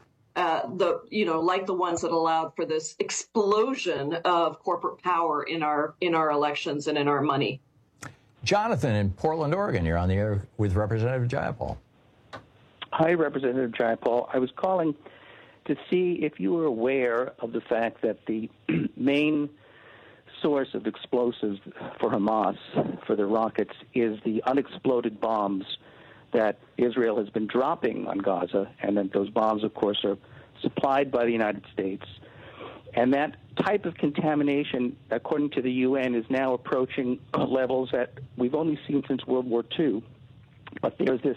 Speaker 16: the ones that allowed for this explosion of corporate power in our elections and in our money.
Speaker 15: Jonathan in Portland, Oregon, you're on the air with Representative Jayapal.
Speaker 12: Hi, Representative Jayapal. I was calling to see if you were aware of the fact that the main source of explosives for Hamas, for the rockets, is the unexploded bombs that Israel has been dropping on Gaza, and that those bombs, of course, are supplied by the United States. And that type of contamination, according to the UN, is now approaching levels that we've only seen since World War II. But there's this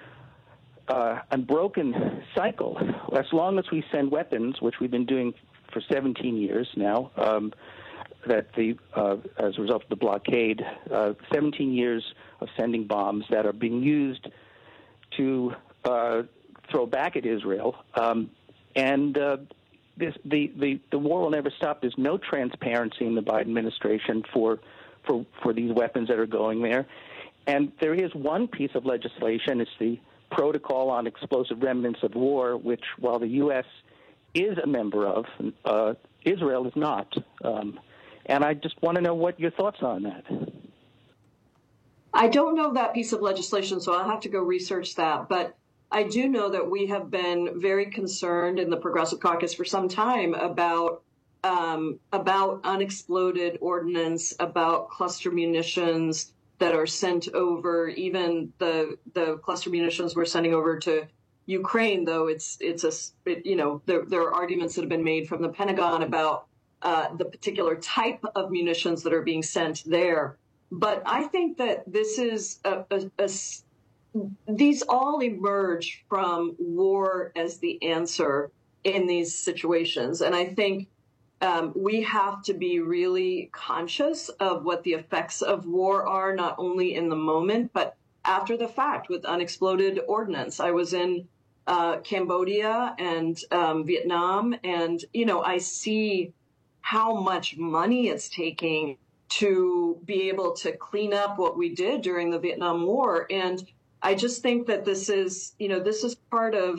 Speaker 12: unbroken cycle. As long as we send weapons, which we've been doing for 17 years now, as a result of the blockade, 17 years of sending bombs that are being used to throw back at Israel. The war will never stop. There's no transparency in the Biden administration for these weapons that are going there. And there is one piece of legislation. It's the Protocol on Explosive Remnants of War, which, while the U.S. is a member of, Israel is not. And I just want to know what your thoughts are on that.
Speaker 16: I don't know that piece of legislation, so I'll have to go research that. But I do know that we have been very concerned in the Progressive Caucus for some time about unexploded ordnance, about cluster munitions that are sent over. Even the cluster munitions we're sending over to Ukraine, though there are arguments that have been made from the Pentagon about the particular type of munitions that are being sent there. But I think that this is these all emerge from war as the answer in these situations. And I think we have to be really conscious of what the effects of war are, not only in the moment, but after the fact with unexploded ordnance. I was in Cambodia and Vietnam, and, I see how much money it's taking to be able to clean up what we did during the Vietnam War. And I just think that this is part of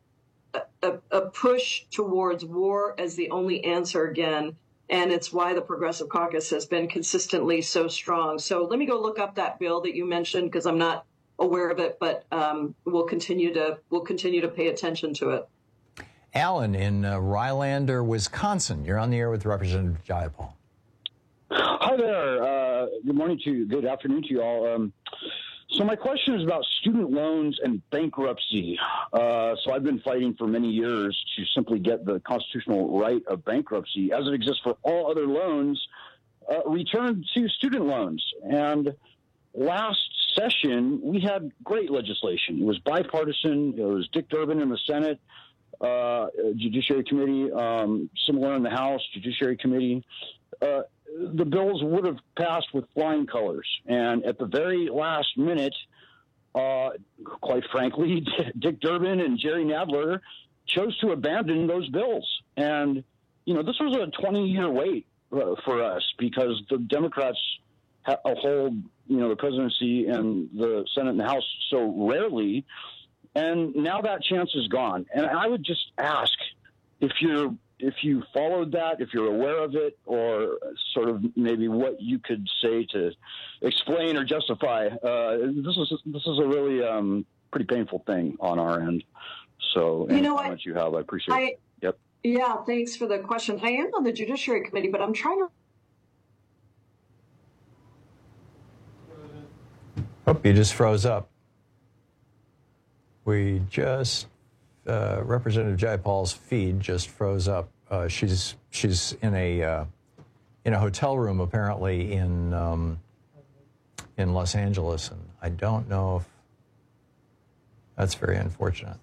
Speaker 16: a push towards war as the only answer again. And it's why the Progressive Caucus has been consistently so strong. So let me go look up that bill that you mentioned, because I'm not aware of it, but we'll continue to pay attention to it.
Speaker 15: Alan in Rylander, Wisconsin. You're on the air with Representative Jayapal.
Speaker 14: Hi there. Good morning to you. Good afternoon to you all. So my question is about student loans and bankruptcy. So I've been fighting for many years to simply get the constitutional right of bankruptcy, as it exists for all other loans, returned to student loans. And last session, we had great legislation. It was bipartisan. It was Dick Durbin in the Senate, Judiciary Committee, similar in the House, Judiciary Committee. The bills would have passed with flying colors. And at the very last minute, quite frankly, Dick Durbin and Jerry Nadler chose to abandon those bills. And, this was a 20-year wait for us, because the Democrats hold, the presidency and the Senate and the House so rarely. And now that chance is gone. And I would just ask if you followed that, if you're aware of it, or sort of maybe what you could say to explain or justify. This is a really pretty painful thing on our end. So any comments you have, I appreciate it. Yep.
Speaker 16: Yeah, thanks for the question. I am on the Judiciary Committee, but I'm trying to...
Speaker 15: Oh, you just froze up. We just... Representative Jayapal's feed just froze up. She's in a hotel room apparently in Los Angeles, and I don't know if that's very unfortunate.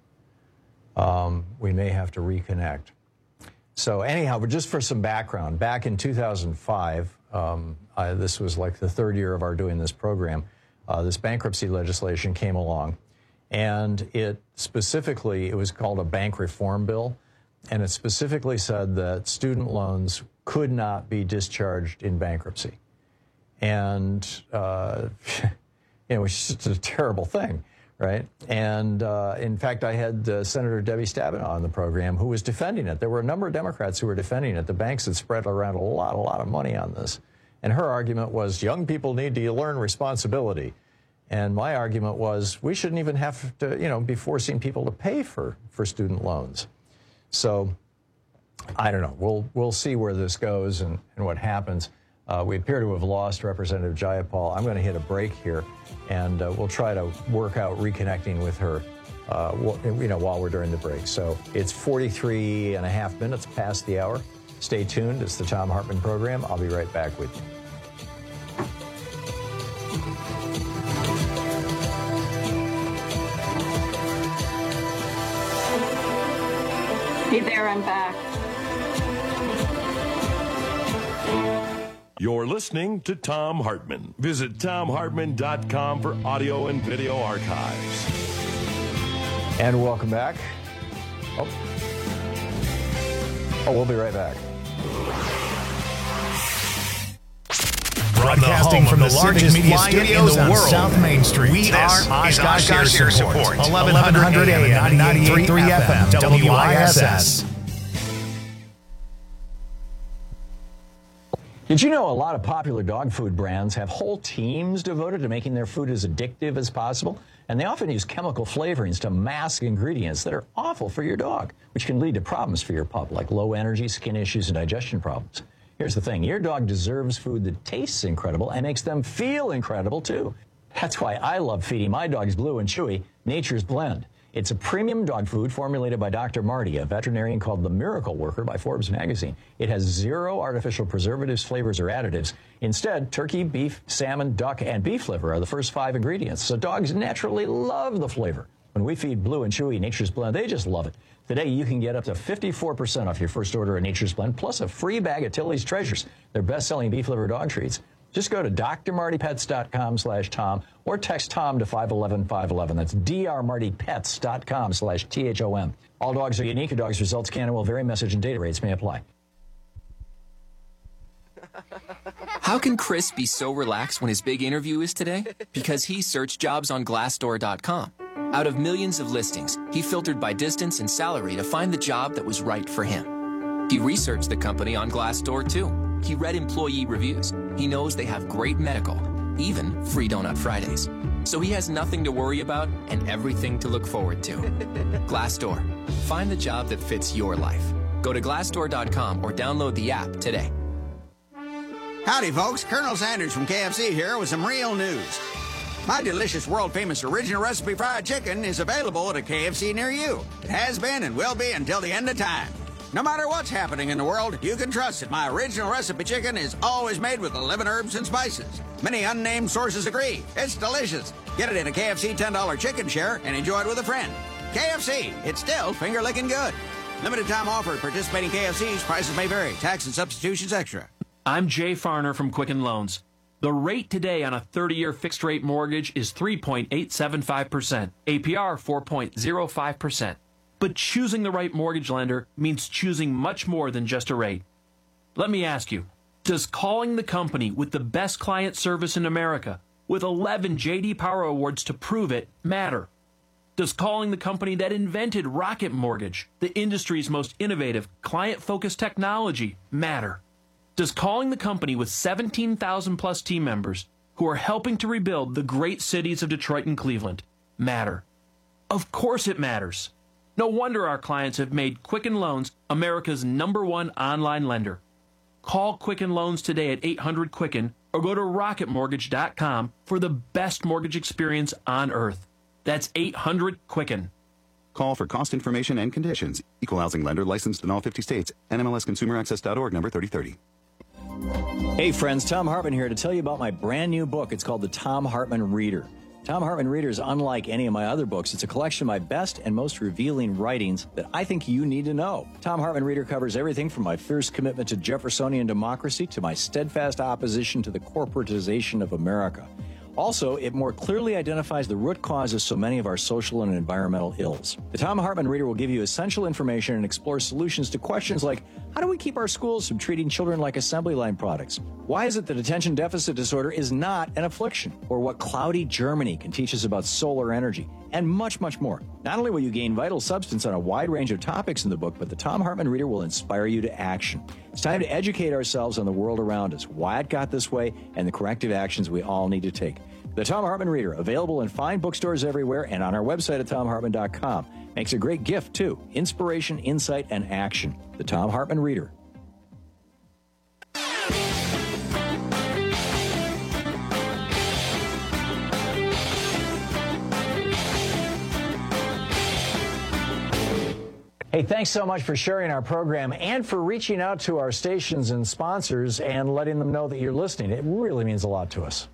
Speaker 15: We may have to reconnect. So anyhow, but just for some background, back in 2005, this was like the third year of our doing this program. This bankruptcy legislation came along. And it was called a bank reform bill, and it specifically said that student loans could not be discharged in bankruptcy. And, it was just a terrible thing, right? And in fact, I had Senator Debbie Stabenow on the program who was defending it. There were a number of Democrats who were defending it. The banks had spread around a lot of money on this. And her argument was young people need to learn responsibility. And my argument was we shouldn't even have to, be forcing people to pay for student loans. So I don't know. We'll see where this goes and what happens. We appear to have lost Representative Jayapal. I'm going to hit a break here, and we'll try to work out reconnecting with her, while we're during the break. So it's 43 and a half minutes past the hour. Stay tuned. It's the Thom Hartmann Program. I'll be right back with you.
Speaker 16: Hey there, I'm back.
Speaker 4: You're listening to Thom Hartmann. Visit ThomHartmann.com for audio and video archives.
Speaker 15: And welcome back. Oh, we'll be right back.
Speaker 1: Broadcasting from the largest media studios in the world, South Main Street. We are Oshkosh Air Support. 1100 AM and 98.3 FM, WISS.
Speaker 15: Did you know a lot of popular dog food brands have whole teams devoted to making their food as addictive as possible? And they often use chemical flavorings to mask ingredients that are awful for your dog, which can lead to problems for your pup, like low energy, skin issues, and digestion problems. Here's the thing. Your dog deserves food that tastes incredible and makes them feel incredible, too. That's why I love feeding my dogs Blue and Chewy Nature's Blend. It's a premium dog food formulated by Dr. Marty, a veterinarian called the Miracle Worker by Forbes magazine. It has 0 artificial preservatives, flavors, or additives. Instead, turkey, beef, salmon, duck, and beef liver are the first 5 ingredients, so dogs naturally love the flavor. When we feed Blue and Chewy Nature's Blend, they just love it. Today, you can get up to 54% off your first order of Nature's Blend, plus a free bag of Tilly's Treasures, their best-selling beef liver dog treats. Just go to drmartypets.com/Tom or text Tom to 511-511. That's drmartypets.com/THOM. All dogs are unique. A dog's results can and will vary. Message and data rates may apply.
Speaker 3: How can Chris be so relaxed when his big interview is today? Because he searched jobs on Glassdoor.com. Out of millions of listings, he filtered by distance and salary to find the job that was right for him. He researched the company on Glassdoor, too. He read employee reviews. He knows they have great medical, even free Donut Fridays. So he has nothing to worry about and everything to look forward to. Glassdoor. Find the job that fits your life. Go to Glassdoor.com or download the app today.
Speaker 17: Howdy, folks. Colonel Sanders from KFC here with some real news. My delicious, world-famous original recipe fried chicken is available at a KFC near you. It has been and will be until the end of time. No matter what's happening in the world, you can trust that my original recipe chicken is always made with 11 herbs and spices. Many unnamed sources agree. It's delicious. Get it in a KFC $10 chicken share and enjoy it with a friend. KFC, it's still finger-licking good. Limited time offer at participating KFCs. Prices may vary. Tax and substitutions extra.
Speaker 18: I'm Jay Farner from Quicken Loans. The rate today on a 30-year fixed-rate mortgage is 3.875%, APR 4.05%. But choosing the right mortgage lender means choosing much more than just a rate. Let me ask you, does calling the company with the best client service in America, with 11 J.D. Power Awards to prove it, matter? Does calling the company that invented Rocket Mortgage, the industry's most innovative, client-focused technology, matter? Does calling the company with 17,000-plus team members who are helping to rebuild the great cities of Detroit and Cleveland matter? Of course it matters. No wonder our clients have made Quicken Loans America's #1 online lender. Call Quicken Loans today at 800-QUICKEN or go to rocketmortgage.com for the best mortgage experience on earth. That's 800-QUICKEN.
Speaker 19: Call for cost information and conditions. Equal housing lender licensed in all 50 states. NMLSconsumeraccess.org number 3030.
Speaker 15: Hey friends, Thom Hartmann here to tell you about my brand new book. It's called The Thom Hartmann Reader. Thom Hartmann Reader is unlike any of my other books. It's a collection of my best and most revealing writings that I think you need to know. Thom Hartmann Reader covers everything from my fierce commitment to Jeffersonian democracy to my steadfast opposition to the corporatization of America. Also, it more clearly identifies the root causes of so many of our social and environmental ills. The Thom Hartmann Reader will give you essential information and explore solutions to questions like, how do we keep our schools from treating children like assembly line products? Why is it that attention deficit disorder is not an affliction? Or what cloudy Germany can teach us about solar energy? And much, much more. Not only will you gain vital substance on a wide range of topics in the book, but the Thom Hartmann Reader will inspire you to action. It's time to educate ourselves on the world around us, why it got this way, and the corrective actions we all need to take. The Thom Hartmann Reader, available in fine bookstores everywhere and on our website at thomhartmann.com. Makes a great gift, too. Inspiration, insight, and action. The Thom Hartmann Reader. Hey, thanks so much for sharing our program and for reaching out to our stations and sponsors and letting them know that you're listening. It really means a lot to us.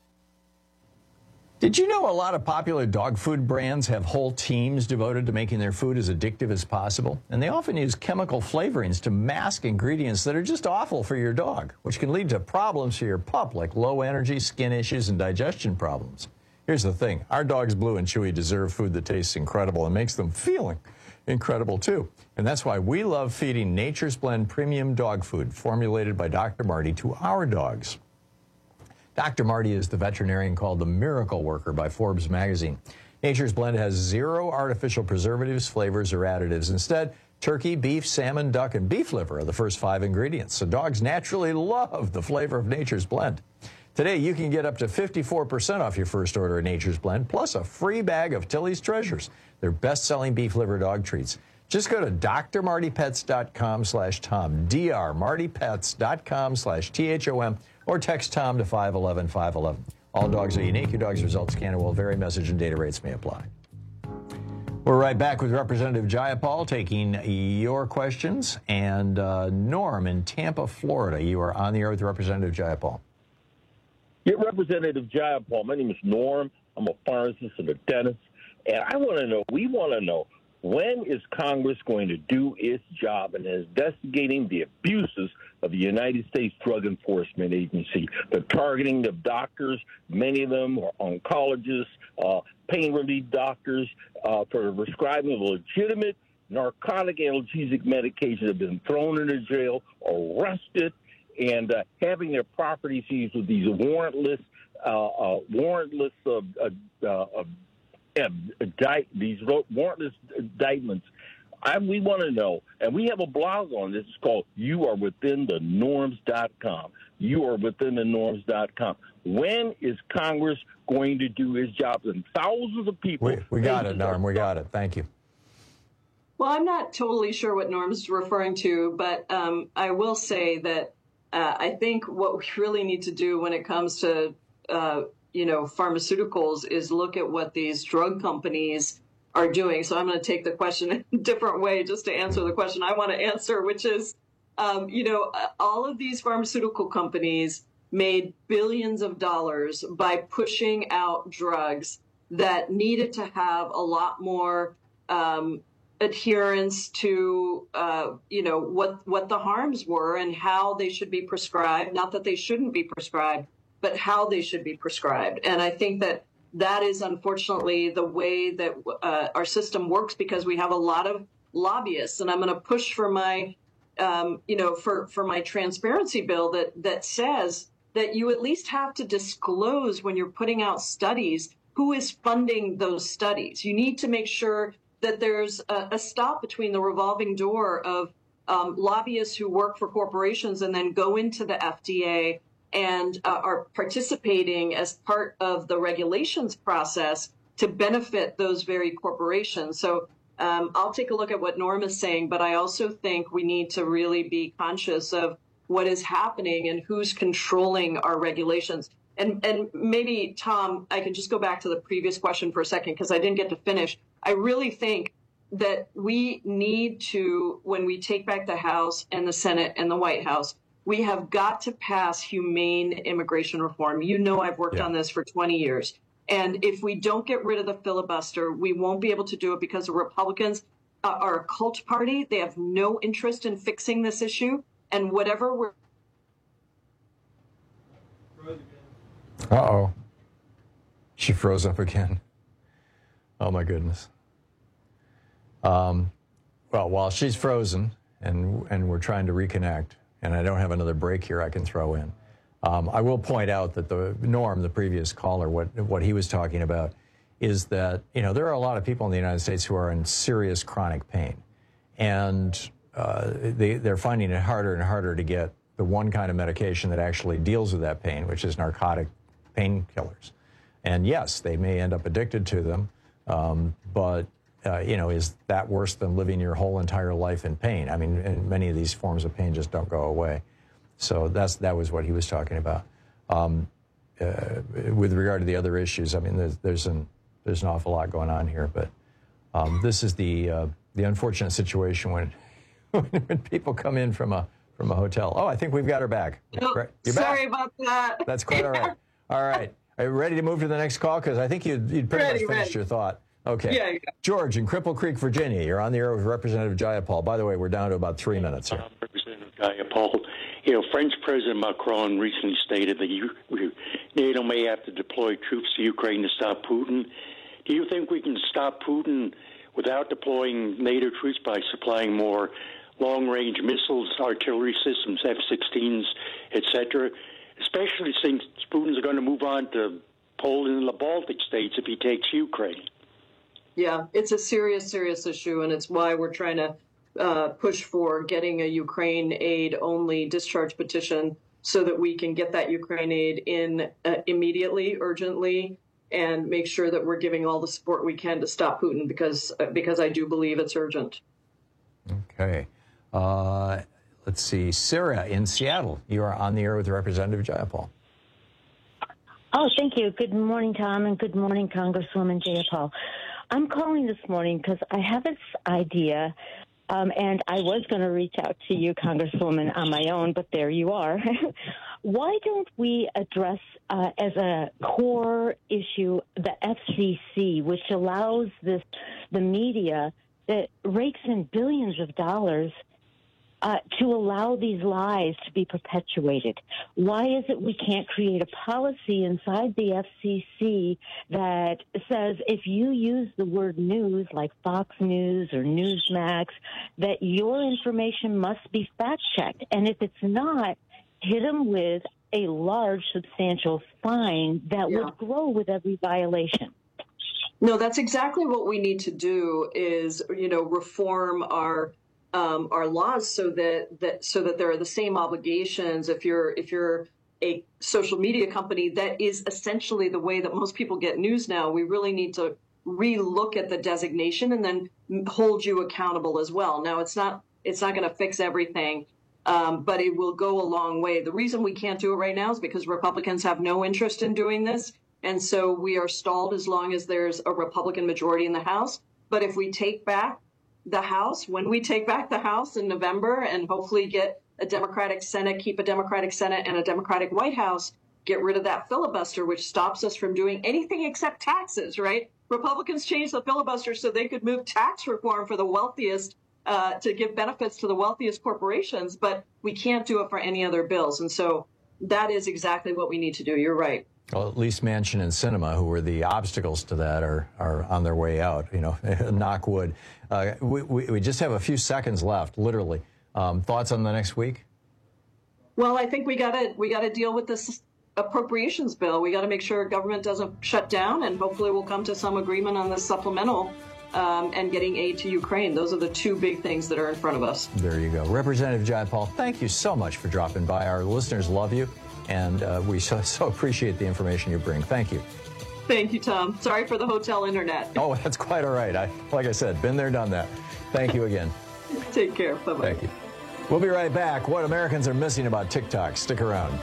Speaker 15: Did you know a lot of popular dog food brands have whole teams devoted to making their food as addictive as possible? And they often use chemical flavorings to mask ingredients that are just awful for your dog, which can lead to problems for your pup like low energy, skin issues, and digestion problems. Here's the thing. Our dogs, Blue and Chewy, deserve food that tastes incredible and makes them feeling incredible, too. And that's why we love feeding Nature's Blend premium dog food formulated by Dr. Marty to our dogs. Dr. Marty is the veterinarian called the Miracle Worker by Forbes magazine. Nature's Blend has 0 artificial preservatives, flavors, or additives. Instead, turkey, beef, salmon, duck, and beef liver are the first 5 ingredients. So dogs naturally love the flavor of Nature's Blend. Today, you can get up to 54% off your first order of Nature's Blend, plus a free bag of Tilly's Treasures, their best-selling beef liver dog treats. Just go to drmartypets.com/Tom, drmartypets.com/THOM, or text Tom to 511-511. All dogs are unique. Your dog's results can and will vary. Message and data rates may apply. We're right back with Representative Jayapal taking your questions. And Norm in Tampa, Florida, you are on the air with Representative Jayapal.
Speaker 2: Yeah, Representative Jayapal, my name is Norm. I'm a pharmacist and a dentist. And I want to know, we want to know, when is Congress going to do its job in investigating the abuses of the United States Drug Enforcement Agency, the targeting of doctors, many of them are oncologists, pain relief doctors, for prescribing legitimate narcotic analgesic medication have been thrown into jail, arrested, and having their property seized with these warrantless indictments. We want to know, and we have a blog on this. It's called YouAreWithinTheNorms.com. YouAreWithinTheNorms.com. When is Congress going to do its job? And thousands of people.
Speaker 15: We got it, Norm. We got it. Thank you.
Speaker 16: Well, I'm not totally sure what Norm's referring to, but I will say that I think what we really need to do when it comes to pharmaceuticals is look at what these drug companies are doing. So I'm going to take the question in a different way just to answer the question I want to answer, which is, all of these pharmaceutical companies made billions of dollars by pushing out drugs that needed to have a lot more adherence to, what the harms were and how they should be prescribed. Not that they shouldn't be prescribed, but how they should be prescribed. And I think that that is unfortunately the way that our system works, because we have a lot of lobbyists. And I'm going to push for my, for my transparency bill that says that you at least have to disclose when you're putting out studies who is funding those studies. You need to make sure that there's a stop between the revolving door of lobbyists who work for corporations and then go into the FDA and are participating as part of the regulations process to benefit those very corporations. So I'll take a look at what Norm is saying, but I also think we need to really be conscious of what is happening and who's controlling our regulations. And maybe, Tom, I can just go back to the previous question for a second because I didn't get to finish. I really think that we need to, when we take back the House and the Senate and the White House, we have got to pass humane immigration reform. You know, I've worked on this for 20 years. And if we don't get rid of the filibuster, we won't be able to do it because the Republicans are a cult party. They have no interest in fixing this issue. And whatever we're...
Speaker 15: Uh-oh. She froze up again. Oh, my goodness. Well, while she's frozen and we're trying to reconnect, and I don't have another break here I can throw in, I will point out that the previous caller, what he was talking about is that, there are a lot of people in the United States who are in serious chronic pain. And they're finding it harder and harder to get the one kind of medication that actually deals with that pain, which is narcotic painkillers. And yes, they may end up addicted to them, but is that worse than living your whole entire life in pain? I mean, and many of these forms of pain just don't go away. So that was what he was talking about. With regard to the other issues, I mean, there's an awful lot going on here, but this is the the unfortunate situation when when people come in from a hotel. Oh, I think we've got her back.
Speaker 16: Oh,
Speaker 15: You're
Speaker 16: sorry
Speaker 15: back.
Speaker 16: about that.
Speaker 15: That's quite all right. All right. Are you ready to move to the next call? Because I think you'd pretty much finished your thought. Okay.
Speaker 16: Yeah.
Speaker 15: George in Cripple Creek, Virginia. You're on the air with Representative Jayapal. By the way, we're down to about 3 minutes here.
Speaker 5: Representative Jayapal. French President Macron recently stated that NATO may have to deploy troops to Ukraine to stop Putin. Do you think we can stop Putin without deploying NATO troops by supplying more long-range missiles, artillery systems, F-16s, etc., especially since Putin's going to move on to Poland and the Baltic states if he takes Ukraine?
Speaker 16: Yeah, it's a serious issue, and it's why we're trying to push for getting a Ukraine aid-only discharge petition so that we can get that Ukraine aid in immediately, urgently, and make sure that we're giving all the support we can to stop Putin, because I do believe it's urgent.
Speaker 15: Okay. Let's see. Sarah in Seattle, you are on the air with Representative Jayapal.
Speaker 20: Oh, thank you. Good morning, Tom, and good morning, Congresswoman Jayapal. I'm calling this morning because I have this idea, and I was going to reach out to you, Congresswoman, on my own, but there you are. Why don't we address as a core issue the FCC, which allows the media that rakes in billions of dollars to allow these lies to be perpetuated? Why is it we can't create a policy inside the FCC that says if you use the word news, like Fox News or Newsmax, that your information must be fact-checked? And if it's not, hit them with a large, substantial fine that would grow with every violation.
Speaker 16: No, that's exactly what we need to do is, reform our laws so that there are the same obligations. If you're a social media company, that is essentially the way that most people get news now. We really need to relook at the designation and then hold you accountable as well. Now, it's not going to fix everything, but it will go a long way. The reason we can't do it right now is because Republicans have no interest in doing this. And so we are stalled as long as there's a Republican majority in the House. But if we take back the House, when we take back the House in November and hopefully get a Democratic Senate, keep a Democratic Senate and a Democratic White House, get rid of that filibuster, which stops us from doing anything except taxes, right? Republicans changed the filibuster so they could move tax reform for the wealthiest to give benefits to the wealthiest corporations, but we can't do it for any other bills. And so that is exactly what we need to do. You're right.
Speaker 15: Well, at least Manchin and Sinema, who were the obstacles to that, are on their way out, knock wood. We just have a few seconds left, literally. Thoughts on the next week?
Speaker 16: Well, I think we gotta deal with this appropriations bill. We got to make sure government doesn't shut down, and hopefully we'll come to some agreement on this supplemental and getting aid to Ukraine. Those are the two big things that are in front of us.
Speaker 15: There you go. Representative Jayapal, thank you so much for dropping by. Our listeners love you. And we so appreciate the information you bring. Thank you.
Speaker 16: Thank you, Tom. Sorry for the hotel internet.
Speaker 15: Oh, that's quite all right. Like I said, been there, done that. Thank you again.
Speaker 16: Take care. Bye-bye.
Speaker 15: Thank you. We'll be right back. What Americans are missing about TikTok. Stick around.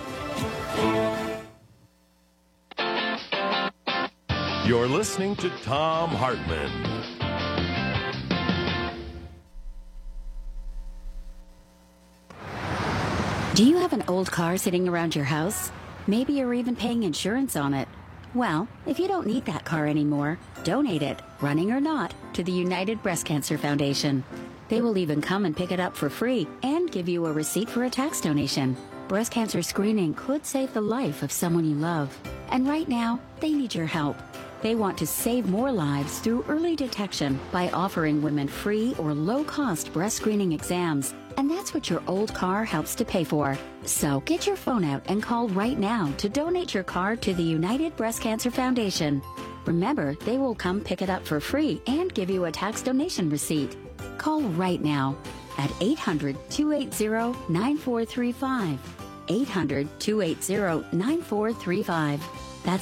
Speaker 4: You're listening to Thom Hartmann.
Speaker 21: Do you have an old car sitting around your house? Maybe you're even paying insurance on it. Well, if you don't need that car anymore, donate it, running or not, to the United Breast Cancer Foundation. They will even come and pick it up for free and give you a receipt for a tax donation. Breast cancer screening could save the life of someone you love. And right now, they need your help. They want to save more lives through early detection by offering women free or low-cost breast screening exams. And that's what your old car helps to pay for. So get your phone out and call right now to donate your car to the United Breast Cancer Foundation. Remember, they will come pick it up for free and give you a tax donation receipt. Call right now at 800-280-9435. 800-280-9435. That's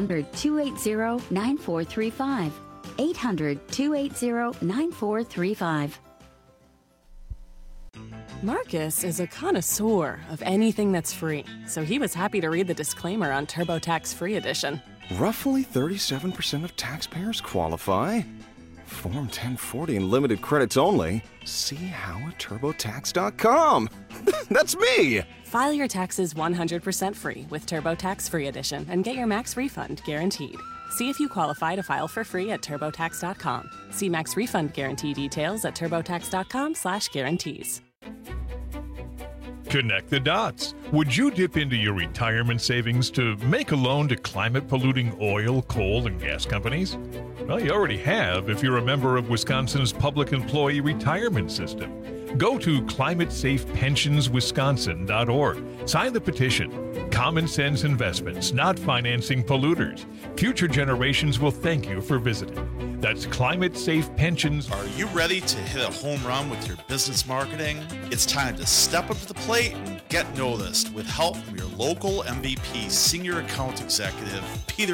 Speaker 21: 800-280-9435. 800-280-9435.
Speaker 22: Marcus is a connoisseur of anything that's free, so he was happy to read the disclaimer on TurboTax Free Edition.
Speaker 23: Roughly 37% of taxpayers qualify.
Speaker 6: Form 1040 and limited credits only. See how at TurboTax.com. That's me.
Speaker 22: File your taxes 100% free with TurboTax Free Edition and get your max refund guaranteed. See if you qualify to file for free at TurboTax.com. See max refund guarantee details at TurboTax.com/guarantees.
Speaker 7: Connect the dots. Would you dip into your retirement savings to make a loan to climate-polluting oil, coal, and gas companies? Well, you already have if you're a member of Wisconsin's Public Employee Retirement System. Go to ClimateSafePensionsWisconsin.org. Sign the petition. Common sense investments, not financing polluters. Future generations will thank you for visiting. That's Climate Safe Pensions.
Speaker 8: Are you ready to hit a home run with your business marketing? It's time to step up to the plate and get noticed with help from your local MVP Senior Account Executive, Peter